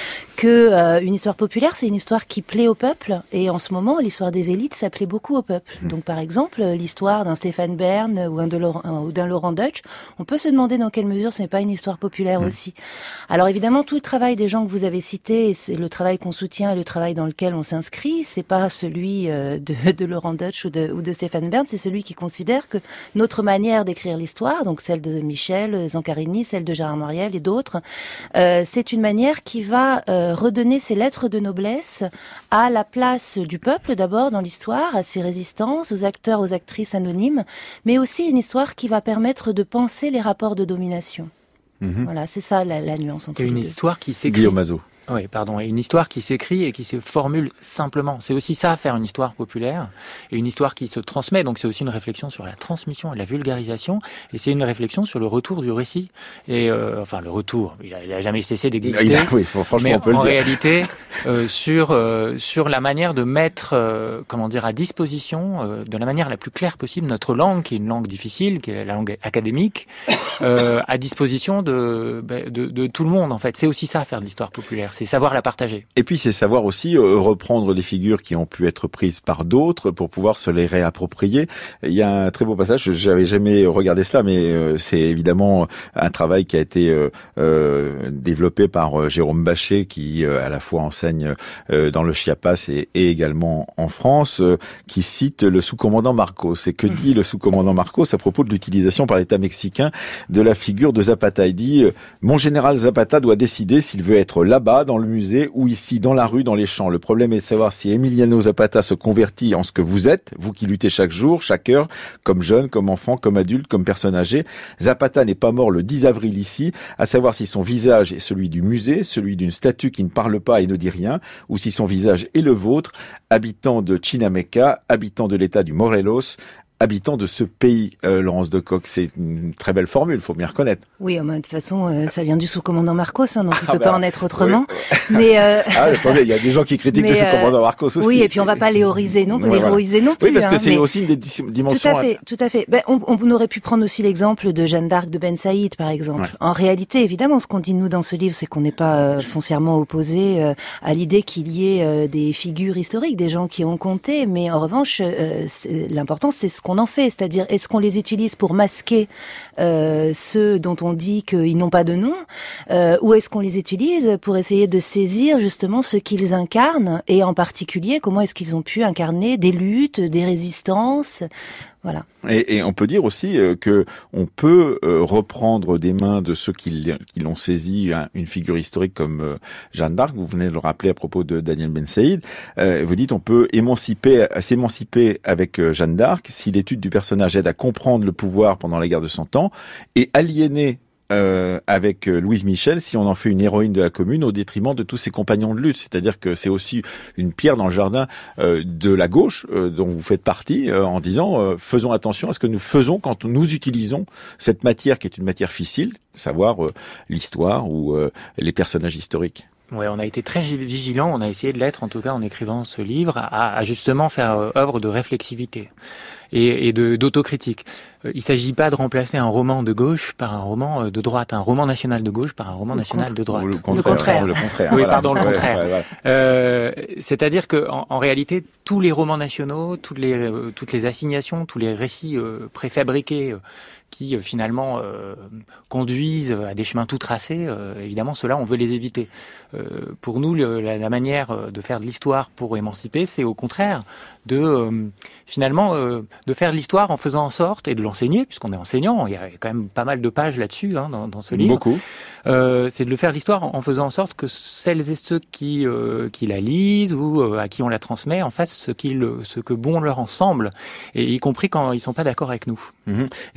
[SPEAKER 5] que euh, une histoire populaire, c'est une histoire qui plaît au peuple. Et en ce moment, l'histoire des élites, ça plaît beaucoup au peuple. Donc, par exemple, l'histoire d'un Stéphane Bern ou, un de Laurent, ou d'un Laurent Deutsch, on peut se demander dans quelle mesure ce n'est pas une histoire populaire mmh. aussi. Alors évidemment, tout le travail des gens que vous avez cités, c'est le travail qu'on soutient et le travail dans lequel on s'inscrit, c'est pas celui De, de Laurent Deutsch ou de, ou de Stéphane Bern, c'est celui qui considère que notre manière d'écrire l'histoire, donc celle de Michel Zancarini, celle de Gérard Noiriel et d'autres, euh, c'est une manière qui va euh, redonner ses lettres de noblesse à la place du peuple d'abord dans l'histoire, à ses résistances, aux acteurs, aux actrices anonymes, mais aussi une histoire qui va permettre de penser les rapports de domination. Mmh. Voilà, c'est ça la, la nuance entre les deux.
[SPEAKER 4] Une histoire qui s'écrit.
[SPEAKER 1] Guillaume Mazot.
[SPEAKER 4] Oui, pardon. Et une histoire qui s'écrit et qui se formule simplement. C'est aussi ça, faire une histoire populaire et une histoire qui se transmet. Donc c'est aussi une réflexion sur la transmission et la vulgarisation. Et c'est une réflexion sur le retour du récit. Et euh, enfin, le retour, il a, il a jamais cessé d'exister.
[SPEAKER 1] Il a, oui, franchement,
[SPEAKER 4] mais
[SPEAKER 1] on peut
[SPEAKER 4] en
[SPEAKER 1] le dire.
[SPEAKER 4] réalité, euh, sur euh, sur la manière de mettre, euh, comment dire, à disposition, euh, de la manière la plus claire possible, notre langue, qui est une langue difficile, qui est la langue académique, euh, à disposition de, de de tout le monde. En fait, c'est aussi ça, faire de l'histoire populaire. C'est savoir la partager.
[SPEAKER 1] Et puis c'est savoir aussi euh, reprendre des figures qui ont pu être prises par d'autres pour pouvoir se les réapproprier. Il y a un très beau passage, j'avais jamais regardé cela, mais euh, c'est évidemment un travail qui a été euh, euh, développé par euh, Jérôme Bachet, qui euh, à la fois enseigne euh, dans le Chiapas et, et également en France, euh, qui cite le sous-commandant Marcos. Et que dit le sous-commandant Marcos à propos de l'utilisation par l'État mexicain de la figure de Zapata? Il dit « Mon général Zapata doit décider s'il veut être là-bas, dans le musée, ou ici, dans la rue, dans les champs. Le problème est de savoir si Emiliano Zapata se convertit en ce que vous êtes, vous qui luttez chaque jour, chaque heure, comme jeune, comme enfant, comme adulte, comme personne âgée. Zapata n'est pas mort le dix avril ici, à savoir si son visage est celui du musée, celui d'une statue qui ne parle pas et ne dit rien, ou si son visage est le vôtre, habitant de Chinameca, habitant de l'état du Morelos, habitant de ce pays, euh, Laurence Decoq. C'est une très belle formule, faut bien reconnaître.
[SPEAKER 5] Oui, de toute façon, euh, ça vient du sous-commandant Marcos, hein, donc il ne ah peut
[SPEAKER 1] bah,
[SPEAKER 5] pas en être autrement.
[SPEAKER 1] Oui.
[SPEAKER 5] Mais euh...
[SPEAKER 1] ah, attendez, il y a des gens qui critiquent mais, le sous-commandant Marcos aussi.
[SPEAKER 5] Oui, et puis on va pas l'héroïser non,
[SPEAKER 1] ouais,
[SPEAKER 5] l'héroïser
[SPEAKER 1] voilà.
[SPEAKER 5] non plus.
[SPEAKER 1] Oui, parce que
[SPEAKER 5] hein,
[SPEAKER 1] c'est
[SPEAKER 5] mais...
[SPEAKER 1] aussi une des dimensions.
[SPEAKER 5] Tout à fait, tout à fait. Ben, on, on aurait pu prendre aussi l'exemple de Jeanne d'Arc de Ben Saïd, par exemple. Ouais. En réalité, évidemment, ce qu'on dit nous dans ce livre, c'est qu'on n'est pas euh, foncièrement opposé euh, à l'idée qu'il y ait euh, des figures historiques, des gens qui ont compté, mais en revanche, euh, l'important c'est ce qu'on en fait, c'est-à-dire est-ce qu'on les utilise pour masquer euh, ceux dont on dit qu'ils n'ont pas de nom, euh, ou est-ce qu'on les utilise pour essayer de saisir justement ce qu'ils incarnent, et en particulier comment est-ce qu'ils ont pu incarner des luttes, des résistances. Voilà.
[SPEAKER 1] Et, et on peut dire aussi euh, que on peut euh, reprendre des mains de ceux qui, qui l'ont saisi hein, une figure historique comme euh, Jeanne d'Arc. Vous venez de le rappeler à propos de Daniel Ben Saïd. Euh, vous dites on peut émanciper, s'émanciper avec euh, Jeanne d'Arc si l'étude du personnage aide à comprendre le pouvoir pendant la guerre de Cent Ans, et aliéner Euh, avec Louise Michel si on en fait une héroïne de la Commune au détriment de tous ses compagnons de lutte. C'est-à-dire que c'est aussi une pierre dans le jardin euh, de la gauche euh, dont vous faites partie euh, en disant euh, faisons attention à ce que nous faisons quand nous utilisons cette matière qui est une matière ficile, savoir euh, l'histoire ou euh, les personnages historiques.
[SPEAKER 4] Ouais, on a été très vigilants, on a essayé de l'être en tout cas en écrivant ce livre, à, à justement faire euh, œuvre de réflexivité et, et de, d'autocritique. Euh, il ne s'agit pas de remplacer un roman de gauche par un roman de droite, un roman national de gauche par un roman le national contre, de droite.
[SPEAKER 1] Le contraire. Le contraire.
[SPEAKER 4] Le contraire oui, voilà. pardon, le contraire. Ouais, ouais, ouais. Euh, c'est-à-dire que en, en réalité, tous les romans nationaux, toutes les euh, toutes les assignations, tous les récits euh, préfabriqués euh, qui euh, finalement euh, conduisent à des chemins tout tracés, euh, évidemment, ceux-là, on veut les éviter. Euh, pour nous, le, la, la manière de faire de l'histoire pour émanciper, c'est au contraire de euh, finalement euh, de faire de l'histoire en faisant en sorte, et de l'enseigner, puisqu'on est enseignant, il y a quand même pas mal de pages là-dessus hein, dans, dans ce livre.
[SPEAKER 1] Beaucoup.
[SPEAKER 4] Euh, c'est de le faire l'histoire en, en faisant en sorte que celles et ceux qui euh, qui la lisent ou euh, à qui on la transmet en fassent ce, qu'ils, ce que bon leur ensemble, et y compris quand ils sont pas d'accord avec nous.
[SPEAKER 1] Mmh. Et puis, euh,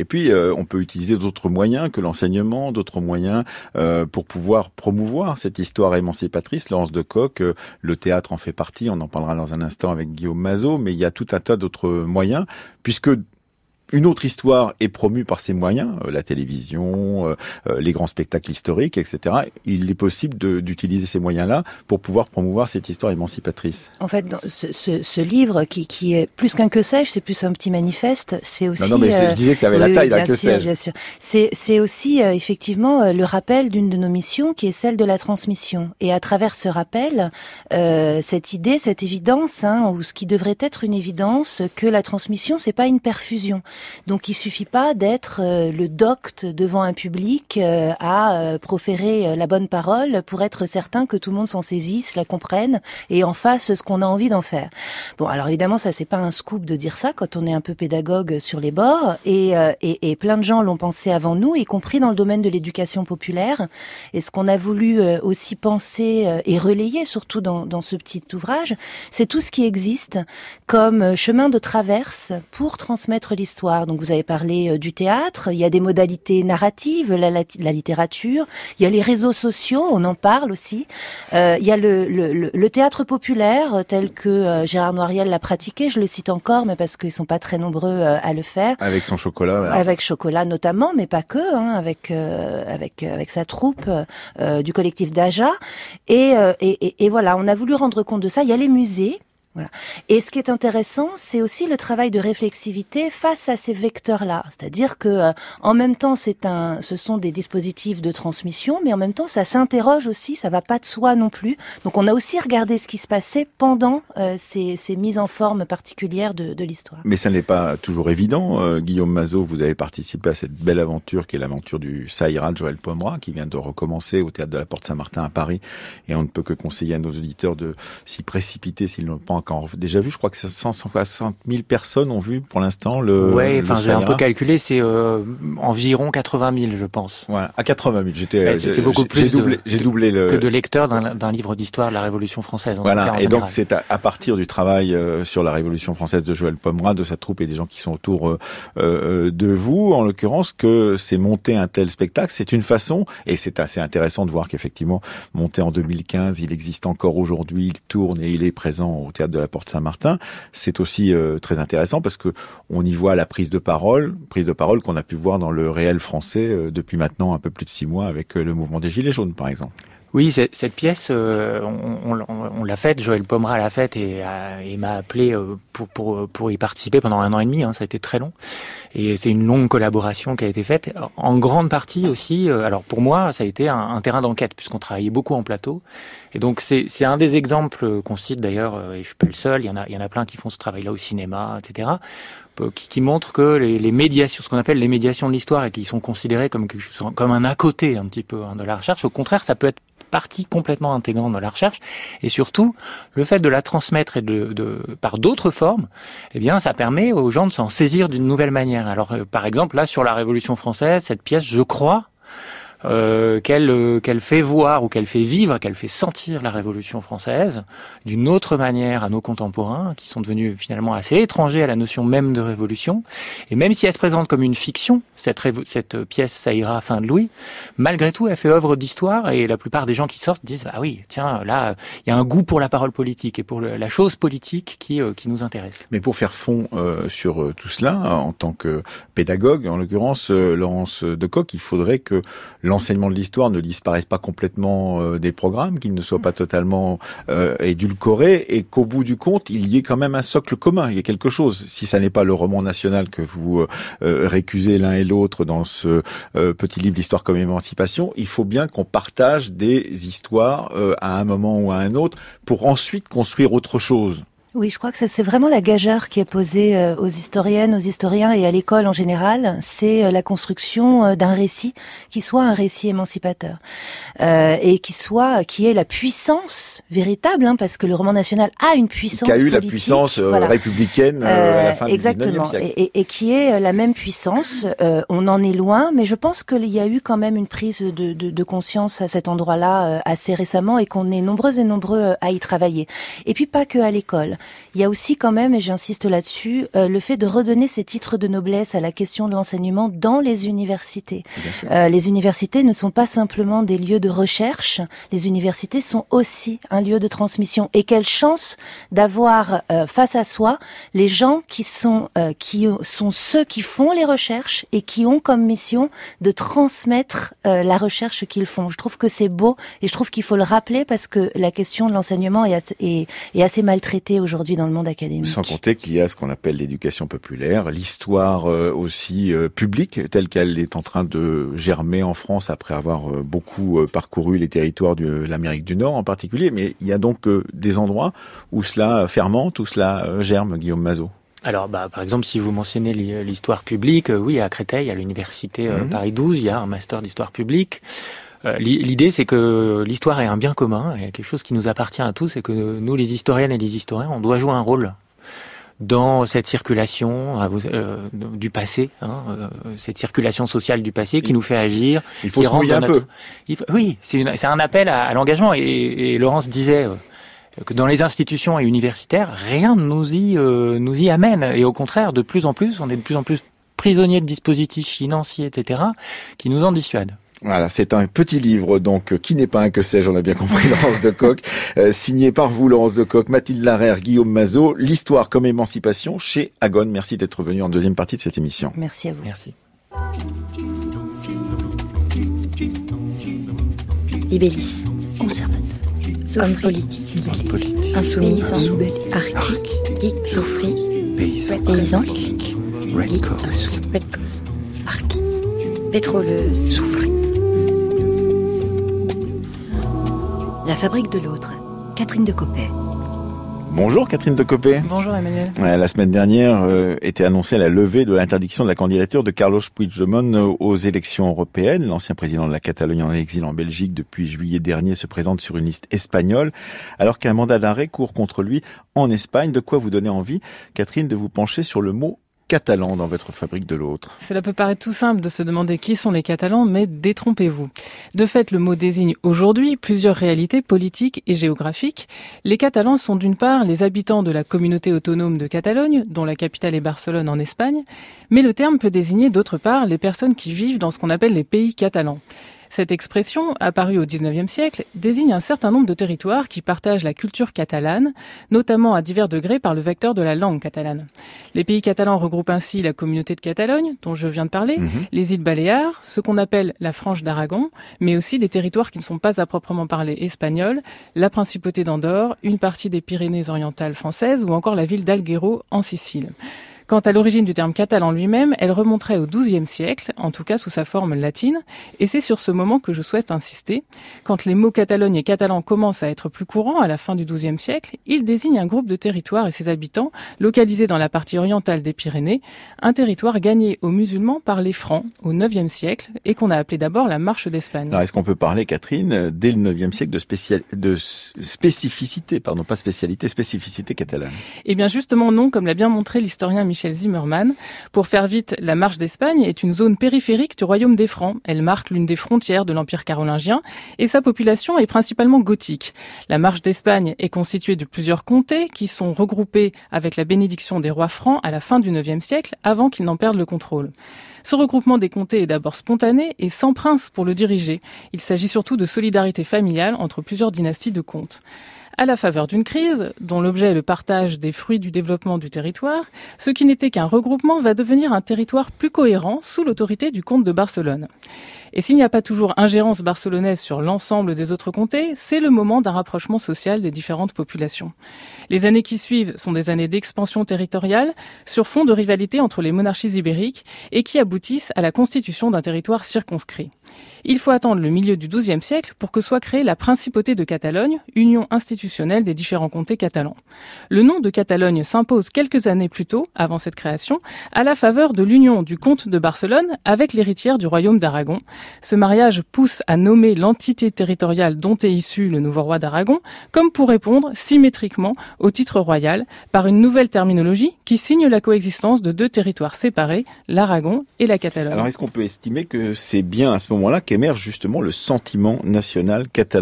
[SPEAKER 1] euh, on peut utiliser d'autres moyens que l'enseignement, d'autres moyens euh, pour pouvoir promouvoir cette histoire émancipatrice. Laurence Decoq, euh, le théâtre en fait partie, on en parlera dans un instant avec Guillaume Mazot, mais il y a tout un tas d'autres moyens, puisque une autre histoire est promue par ces moyens, euh, la télévision, euh, euh, les grands spectacles historiques, et cetera. Il est possible de, d'utiliser ces moyens-là pour pouvoir promouvoir cette histoire émancipatrice.
[SPEAKER 5] En fait, dans ce, ce, ce livre qui, qui est plus qu'un que sais-je, c'est plus un petit manifeste. C'est aussi.
[SPEAKER 1] Non, non, mais
[SPEAKER 5] euh,
[SPEAKER 1] je disais que ça avait
[SPEAKER 5] oui,
[SPEAKER 1] la taille d'un
[SPEAKER 5] bien
[SPEAKER 1] que
[SPEAKER 5] sûr,
[SPEAKER 1] sais-je.
[SPEAKER 5] bien sûr. C'est, c'est aussi euh, effectivement euh, le rappel d'une de nos missions, qui est celle de la transmission. Et à travers ce rappel, euh, cette idée, cette évidence, hein, ou ce qui devrait être une évidence, que la transmission, c'est pas une perfusion. Donc il suffit pas d'être euh, le docte devant un public euh, à euh, proférer euh, la bonne parole pour être certain que tout le monde s'en saisisse, la comprenne et en fasse ce qu'on a envie d'en faire. Bon, alors évidemment ça c'est pas un scoop de dire ça quand on est un peu pédagogue sur les bords et, euh, et, et plein de gens l'ont pensé avant nous, y compris dans le domaine de l'éducation populaire. Et ce qu'on a voulu euh, aussi penser euh, et relayer surtout dans, dans ce petit ouvrage, c'est tout ce qui existe comme euh, chemin de traverse pour transmettre l'histoire. Donc vous avez parlé euh, du théâtre, il y a des modalités narratives, la, la, la littérature, il y a les réseaux sociaux, on en parle aussi, euh, il y a le, le, le, le théâtre populaire tel que euh, Gérard Noiriel l'a pratiqué, je le cite encore, mais parce qu'ils sont pas très nombreux euh, à le faire.
[SPEAKER 1] Avec son chocolat. Voilà.
[SPEAKER 5] Avec Chocolat notamment, mais pas que, hein, avec, euh, avec, avec sa troupe euh, du collectif Daja. Et, euh, et, et, et voilà, on a voulu rendre compte de ça. Il y a les musées. Voilà. Et ce qui est intéressant, c'est aussi le travail de réflexivité face à ces vecteurs-là. C'est-à-dire que, euh, en même temps, c'est un, ce sont des dispositifs de transmission, mais en même temps, ça s'interroge aussi, ça va pas de soi non plus. Donc, on a aussi regardé ce qui se passait pendant euh, ces, ces mises en forme particulières de, de l'histoire.
[SPEAKER 1] Mais ça n'est pas toujours évident. Euh, Guillaume Mazot, vous avez participé à cette belle aventure qui est l'aventure du Ça ira de Joël Pomera, qui vient de recommencer au Théâtre de la Porte Saint-Martin à Paris. Et on ne peut que conseiller à nos auditeurs de s'y précipiter s'ils n'ont pas encore déjà vu. Je crois que cent soixante mille personnes ont vu pour l'instant le.
[SPEAKER 4] Ouais, enfin j'ai un peu
[SPEAKER 1] calculé.
[SPEAKER 4] calculé, c'est euh, environ quatre-vingt mille, je pense.
[SPEAKER 1] Voilà, à quatre-vingt mille. J'étais.
[SPEAKER 4] Ouais, c'est, c'est beaucoup plus
[SPEAKER 1] j'ai doublé,
[SPEAKER 4] de,
[SPEAKER 1] j'ai doublé le...
[SPEAKER 4] que de lecteurs d'un, d'un livre d'histoire de la Révolution française. En
[SPEAKER 1] voilà,
[SPEAKER 4] tout cas, en
[SPEAKER 1] et
[SPEAKER 4] général.
[SPEAKER 1] donc c'est à, à partir du travail euh, sur la Révolution française de Joël Pomera, de sa troupe et des gens qui sont autour euh, euh, de vous, en l'occurrence, que c'est monter un tel spectacle. C'est une façon, et c'est assez intéressant de voir qu'effectivement, monté en deux mille quinze, il existe encore aujourd'hui, il tourne et il est présent au Théâtre de la Porte Saint-Martin. C'est aussi euh, très intéressant parce que on y voit la prise de parole, prise de parole qu'on a pu voir dans le réel français euh, depuis maintenant un peu plus de six mois avec euh, le mouvement des Gilets jaunes, par exemple.
[SPEAKER 4] Oui, cette pièce, euh, on, on, on l'a faite, Joël Pomera l'a faite et, a, et m'a appelé pour, pour, pour y participer pendant un an et demi, hein, ça a été très long. Et c'est une longue collaboration qui a été faite, en grande partie aussi, euh, alors pour moi, ça a été un, un terrain d'enquête, puisqu'on travaillait beaucoup en plateau. Et donc c'est, c'est un des exemples qu'on cite d'ailleurs, et je suis pas le seul, il y en a, il y en a plein qui font ce travail-là au cinéma, et cetera, qui, qui montrent que les, les médiations, ce qu'on appelle les médiations de l'histoire, et qui sont considérées comme, comme un à côté un petit peu hein, de la recherche, au contraire, ça peut être partie complètement intégrante dans la recherche, et surtout le fait de la transmettre et de, de par d'autres formes, eh bien ça permet aux gens de s'en saisir d'une nouvelle manière. Alors euh, par exemple là sur la Révolution française, cette pièce, je crois Euh, qu'elle euh, qu'elle fait voir ou qu'elle fait vivre, qu'elle fait sentir la Révolution française d'une autre manière à nos contemporains qui sont devenus finalement assez étrangers à la notion même de révolution. Et même si elle se présente comme une fiction, cette, révo- cette pièce Ça ira fin de Louis, malgré tout elle fait œuvre d'histoire et la plupart des gens qui sortent disent ah oui tiens là il y a un goût pour la parole politique et pour le, la chose politique qui euh, qui nous intéresse.
[SPEAKER 1] Mais pour faire fond euh, sur euh, tout cela, en tant que pédagogue, en l'occurrence euh, Laurence Decoq, il faudrait que l'enseignement de l'histoire ne disparaisse pas complètement euh, des programmes, qu'il ne soit pas totalement euh, édulcoré, et qu'au bout du compte, il y ait quand même un socle commun, il y a quelque chose. Si ça n'est pas le roman national que vous euh, récusez l'un et l'autre dans ce euh, petit livre d'histoire comme émancipation, il faut bien qu'on partage des histoires euh, à un moment ou à un autre pour ensuite construire autre chose.
[SPEAKER 5] Oui, je crois que ça, c'est vraiment la gageure qui est posée euh, aux historiennes, aux historiens et à l'école en général. C'est euh, la construction euh, d'un récit qui soit un récit émancipateur euh, et qui soit, qui ait la puissance véritable, hein, parce que le roman national a une puissance politique.
[SPEAKER 1] Qui a eu la puissance euh,
[SPEAKER 5] voilà.
[SPEAKER 1] républicaine euh,
[SPEAKER 5] euh,
[SPEAKER 1] à la fin
[SPEAKER 5] exactement.
[SPEAKER 1] du dix-neuvième siècle.
[SPEAKER 5] Et, et, et qui ait la même puissance. Euh, on en est loin, mais je pense qu'il y a eu quand même une prise de, de, de conscience à cet endroit-là euh, assez récemment et qu'on est nombreux et nombreux à y travailler. Et puis pas que à l'école. il y a aussi quand même, et j'insiste là-dessus, euh, le fait de redonner ces titres de noblesse à la question de l'enseignement dans les universités. Euh, les universités ne sont pas simplement des lieux de recherche, les universités sont aussi un lieu de transmission. Et quelle chance d'avoir euh, face à soi les gens qui sont, euh, qui sont ceux qui font les recherches et qui ont comme mission de transmettre euh, la recherche qu'ils font. Je trouve que c'est beau et je trouve qu'il faut le rappeler parce que la question de l'enseignement est, est, est assez maltraitée aujourd'hui dans le monde académique.
[SPEAKER 1] Sans compter qu'il y a ce qu'on appelle l'éducation populaire, l'histoire euh, aussi euh, publique, telle qu'elle est en train de germer en France après avoir euh, beaucoup euh, parcouru les territoires de l'Amérique du Nord en particulier. Mais il y a donc euh, des endroits où cela fermente, où cela euh, germe, Guillaume Mazot.
[SPEAKER 4] Alors, bah, par exemple, si vous mentionnez l'histoire publique, euh, oui, à Créteil, à l'université euh, mmh. Paris douze, il y a un master d'histoire publique. Euh, l'idée, c'est que l'histoire est un bien commun, et quelque chose qui nous appartient à tous, et que nous, les historiennes et les historiens, on doit jouer un rôle dans cette circulation euh, du passé, hein, euh, cette circulation sociale du passé qui nous fait agir.
[SPEAKER 1] Il faut se mouiller un notre... peu.
[SPEAKER 4] Il faut... Oui, c'est, une... c'est un appel à, à l'engagement. Et, et Laurence disait euh, que dans les institutions et universitaires, rien ne nous y, euh, nous y amène. Et au contraire, de plus en plus, on est de plus en plus prisonniers de dispositifs financiers, et cetera, qui nous en dissuadent.
[SPEAKER 1] Voilà, c'est un petit livre, donc, qui n'est pas un que sais-je, on a bien compris, Laurence Decoq, euh, signé par vous, Laurence Decoq, Mathilde Larère, Guillaume Mazot, l'histoire comme émancipation chez Agone. Merci d'être venu en deuxième partie de cette émission.
[SPEAKER 5] Merci à vous.
[SPEAKER 4] Merci.
[SPEAKER 6] Libellis, conservateur, homme politique, insoumis, arc, geek, souffri, paysan, red cause, arc, pétroleuse, souffri. La fabrique de l'autre, Catherine Decopé.
[SPEAKER 1] Bonjour Catherine Decopé.
[SPEAKER 7] Bonjour Emmanuel.
[SPEAKER 1] La semaine dernière euh, était annoncée la levée de l'interdiction de la candidature de Carlos Puigdemont aux élections européennes. L'ancien président de la Catalogne en exil en Belgique depuis juillet dernier se présente sur une liste espagnole, alors qu'un mandat d'arrêt court contre lui en Espagne. De quoi vous donner envie, Catherine, de vous pencher sur le mot catalan dans votre fabrique de l'autre.
[SPEAKER 7] Cela peut paraître tout simple de se demander qui sont les Catalans, mais détrompez-vous. De fait, le mot désigne aujourd'hui plusieurs réalités politiques et géographiques. Les Catalans sont d'une part les habitants de la communauté autonome de Catalogne, dont la capitale est Barcelone en Espagne, mais le terme peut désigner d'autre part les personnes qui vivent dans ce qu'on appelle les pays catalans. Cette expression, apparue au dix-neuvième siècle, désigne un certain nombre de territoires qui partagent la culture catalane, notamment à divers degrés par le vecteur de la langue catalane. Les pays catalans regroupent ainsi la communauté de Catalogne, dont je viens de parler, mmh. les îles Baléares, ce qu'on appelle la Franche d'Aragon, mais aussi des territoires qui ne sont pas à proprement parler espagnols, la Principauté d'Andorre, une partie des Pyrénées-Orientales françaises ou encore la ville d'Alghero en Sicile. Quant à l'origine du terme catalan lui-même, elle remonterait au douzième siècle, en tout cas sous sa forme latine, et c'est sur ce moment que je souhaite insister. Quand les mots Catalogne et catalan commencent à être plus courants à la fin du douzième siècle, ils désignent un groupe de territoires et ses habitants localisés dans la partie orientale des Pyrénées, un territoire gagné aux musulmans par les Francs au neuvième siècle et qu'on a appelé d'abord la Marche d'Espagne.
[SPEAKER 1] Alors est-ce qu'on peut parler, Catherine, dès le neuvième siècle de, spécial... de spécificité, pardon, pas spécialité, spécificité catalane?
[SPEAKER 7] Eh bien justement non, comme l'a bien montré l'historien Michel Michel Zimmermann. Pour faire vite, la Marche d'Espagne est une zone périphérique du royaume des Francs. Elle marque l'une des frontières de l'Empire carolingien et sa population est principalement gothique. La Marche d'Espagne est constituée de plusieurs comtés qui sont regroupés avec la bénédiction des rois francs à la fin du neuvième siècle, avant qu'ils n'en perdent le contrôle. Ce regroupement des comtés est d'abord spontané et sans prince pour le diriger. Il s'agit surtout de solidarité familiale entre plusieurs dynasties de comtes. À la faveur d'une crise, dont l'objet est le partage des fruits du développement du territoire, ce qui n'était qu'un regroupement va devenir un territoire plus cohérent sous l'autorité du comte de Barcelone. Et s'il n'y a pas toujours ingérence barcelonaise sur l'ensemble des autres comtés, c'est le moment d'un rapprochement social des différentes populations. Les années qui suivent sont des années d'expansion territoriale sur fond de rivalité entre les monarchies ibériques et qui aboutissent à la constitution d'un territoire circonscrit. Il faut attendre le milieu du douzième siècle pour que soit créée la Principauté de Catalogne, union institutionnelle des différents comtés catalans. Le nom de Catalogne s'impose quelques années plus tôt, avant cette création, à la faveur de l'union du comte de Barcelone avec l'héritière du royaume d'Aragon. Ce mariage pousse à nommer l'entité territoriale dont est issu le nouveau roi d'Aragon, comme pour répondre symétriquement au titre royal, par une nouvelle terminologie qui signe la coexistence de deux territoires séparés, l'Aragon et la Catalogne.
[SPEAKER 1] Alors est-ce qu'on peut estimer que c'est bien à ce moment-là qu'émerge justement le sentiment national catalan, Catherine ?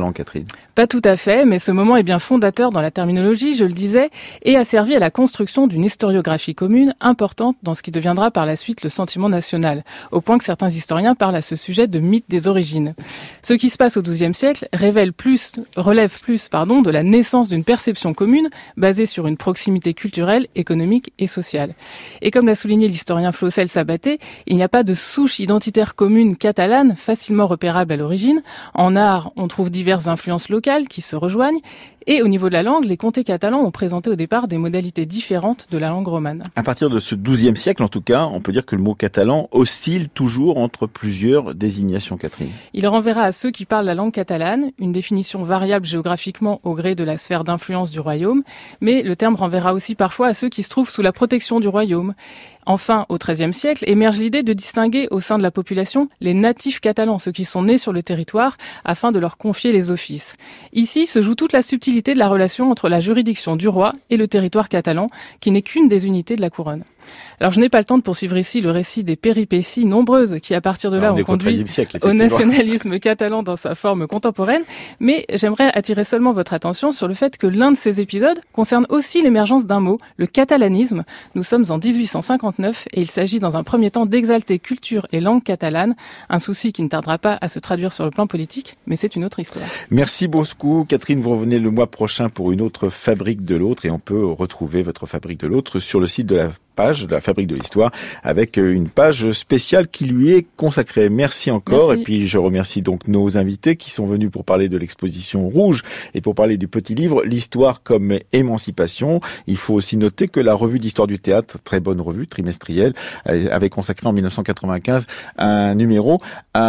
[SPEAKER 7] Pas tout à fait, mais ce moment est bien fondateur dans la terminologie, je le disais, et a servi à la construction d'une historiographie commune importante dans ce qui deviendra par la suite le sentiment national, au point que certains historiens parlent à ce sujet de mythe des origines. Ce qui se passe au douzième siècle révèle plus, relève plus, pardon, de la naissance d'une perception commune basée sur une proximité culturelle, économique et sociale. Et comme l'a souligné l'historien Flaucel Sabaté, il n'y a pas de souche identitaire commune catalane facilement repérable à l'origine. En art, on trouve diverses influences locales qui se rejoignent. Et au niveau de la langue, les comtés catalans ont présenté au départ des modalités différentes de la langue romane.
[SPEAKER 1] À partir de ce douzième siècle, en tout cas, on peut dire que le mot catalan oscille toujours entre plusieurs désignations, Catherine.
[SPEAKER 7] Il renverra à ceux qui parlent la langue catalane, une définition variable géographiquement au gré de la sphère d'influence du royaume, mais le terme renverra aussi parfois à ceux qui se trouvent sous la protection du royaume. Enfin, au treizième siècle, émerge l'idée de distinguer au sein de la population les natifs catalans, ceux qui sont nés sur le territoire, afin de leur confier les offices. Ici se joue toute la subtilité de la relation entre la juridiction du roi et le territoire catalan, qui n'est qu'une des unités de la couronne. Alors je n'ai pas le temps de poursuivre ici le récit des péripéties nombreuses qui à partir de là ont conduit au nationalisme catalan dans sa forme contemporaine, mais j'aimerais attirer seulement votre attention sur le fait que l'un de ces épisodes concerne aussi l'émergence d'un mot, le catalanisme. Nous sommes en dix-huit cent cinquante-neuf et il s'agit dans un premier temps d'exalter culture et langue catalane, un souci qui ne tardera pas à se traduire sur le plan politique, mais c'est une autre histoire.
[SPEAKER 1] Merci beaucoup Catherine, vous revenez le mois prochain pour une autre Fabrique de l'autre et on peut retrouver votre Fabrique de l'autre sur le site de la page de la Fabrique de l'Histoire avec une page spéciale qui lui est consacrée. Merci encore. Merci. Et puis je remercie donc nos invités qui sont venus pour parler de l'exposition Rouge et pour parler du petit livre L'Histoire comme émancipation. Il faut aussi noter que la revue d'histoire du théâtre, très bonne revue trimestrielle, avait consacré en dix-neuf cent quatre-vingt-quinze un numéro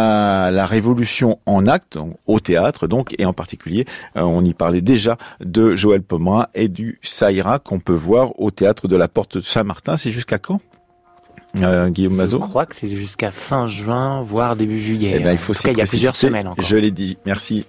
[SPEAKER 1] à la Révolution en actes, au théâtre donc, et en particulier on y parlait déjà de Joël Pomerat et du Saïra qu'on peut voir au théâtre de la Porte Saint-Martin. C'est jusqu'à quand, euh, Guillaume Mazot?
[SPEAKER 4] Je crois que c'est jusqu'à fin juin, voire début juillet.
[SPEAKER 1] Eh ben, il faut
[SPEAKER 4] en tout cas, il y a plusieurs semaines encore.
[SPEAKER 1] Je l'ai dit. Merci.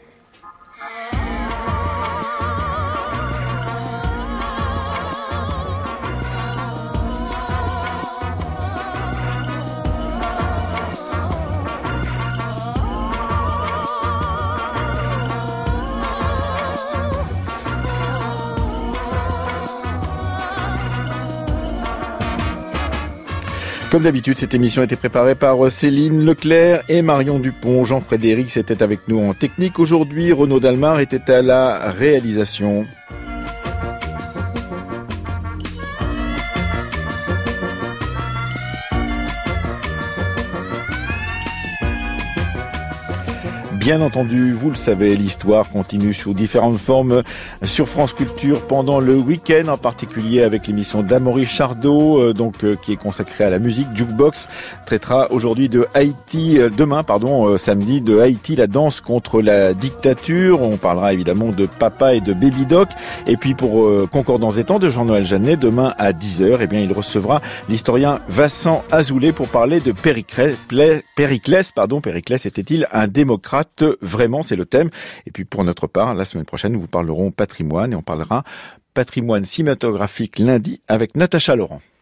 [SPEAKER 1] Comme d'habitude, cette émission a été préparée par Céline Leclerc et Marion Dupont. Jean-Frédéric était avec nous en technique aujourd'hui. Renaud Dalmar était à la réalisation. Bien entendu, vous le savez, l'histoire continue sous différentes formes sur France Culture pendant le week-end, en particulier avec l'émission d'Amaury Chardot, euh, donc euh, qui est consacrée à la musique. Jukebox traitera aujourd'hui de Haïti, euh, demain, pardon, euh, samedi, de Haïti, la danse contre la dictature. On parlera évidemment de Papa et de Baby Doc. Et puis pour euh, Concordance des temps de Jean-Noël Jeannet, demain à dix heures, eh bien, il recevra l'historien Vincent Azoulay pour parler de Périclès. Périclès, pardon, Périclès était-il un démocrate? Vraiment, c'est le thème. Et puis pour notre part, la semaine prochaine, nous vous parlerons patrimoine et on parlera patrimoine cinématographique lundi avec Natacha Laurent.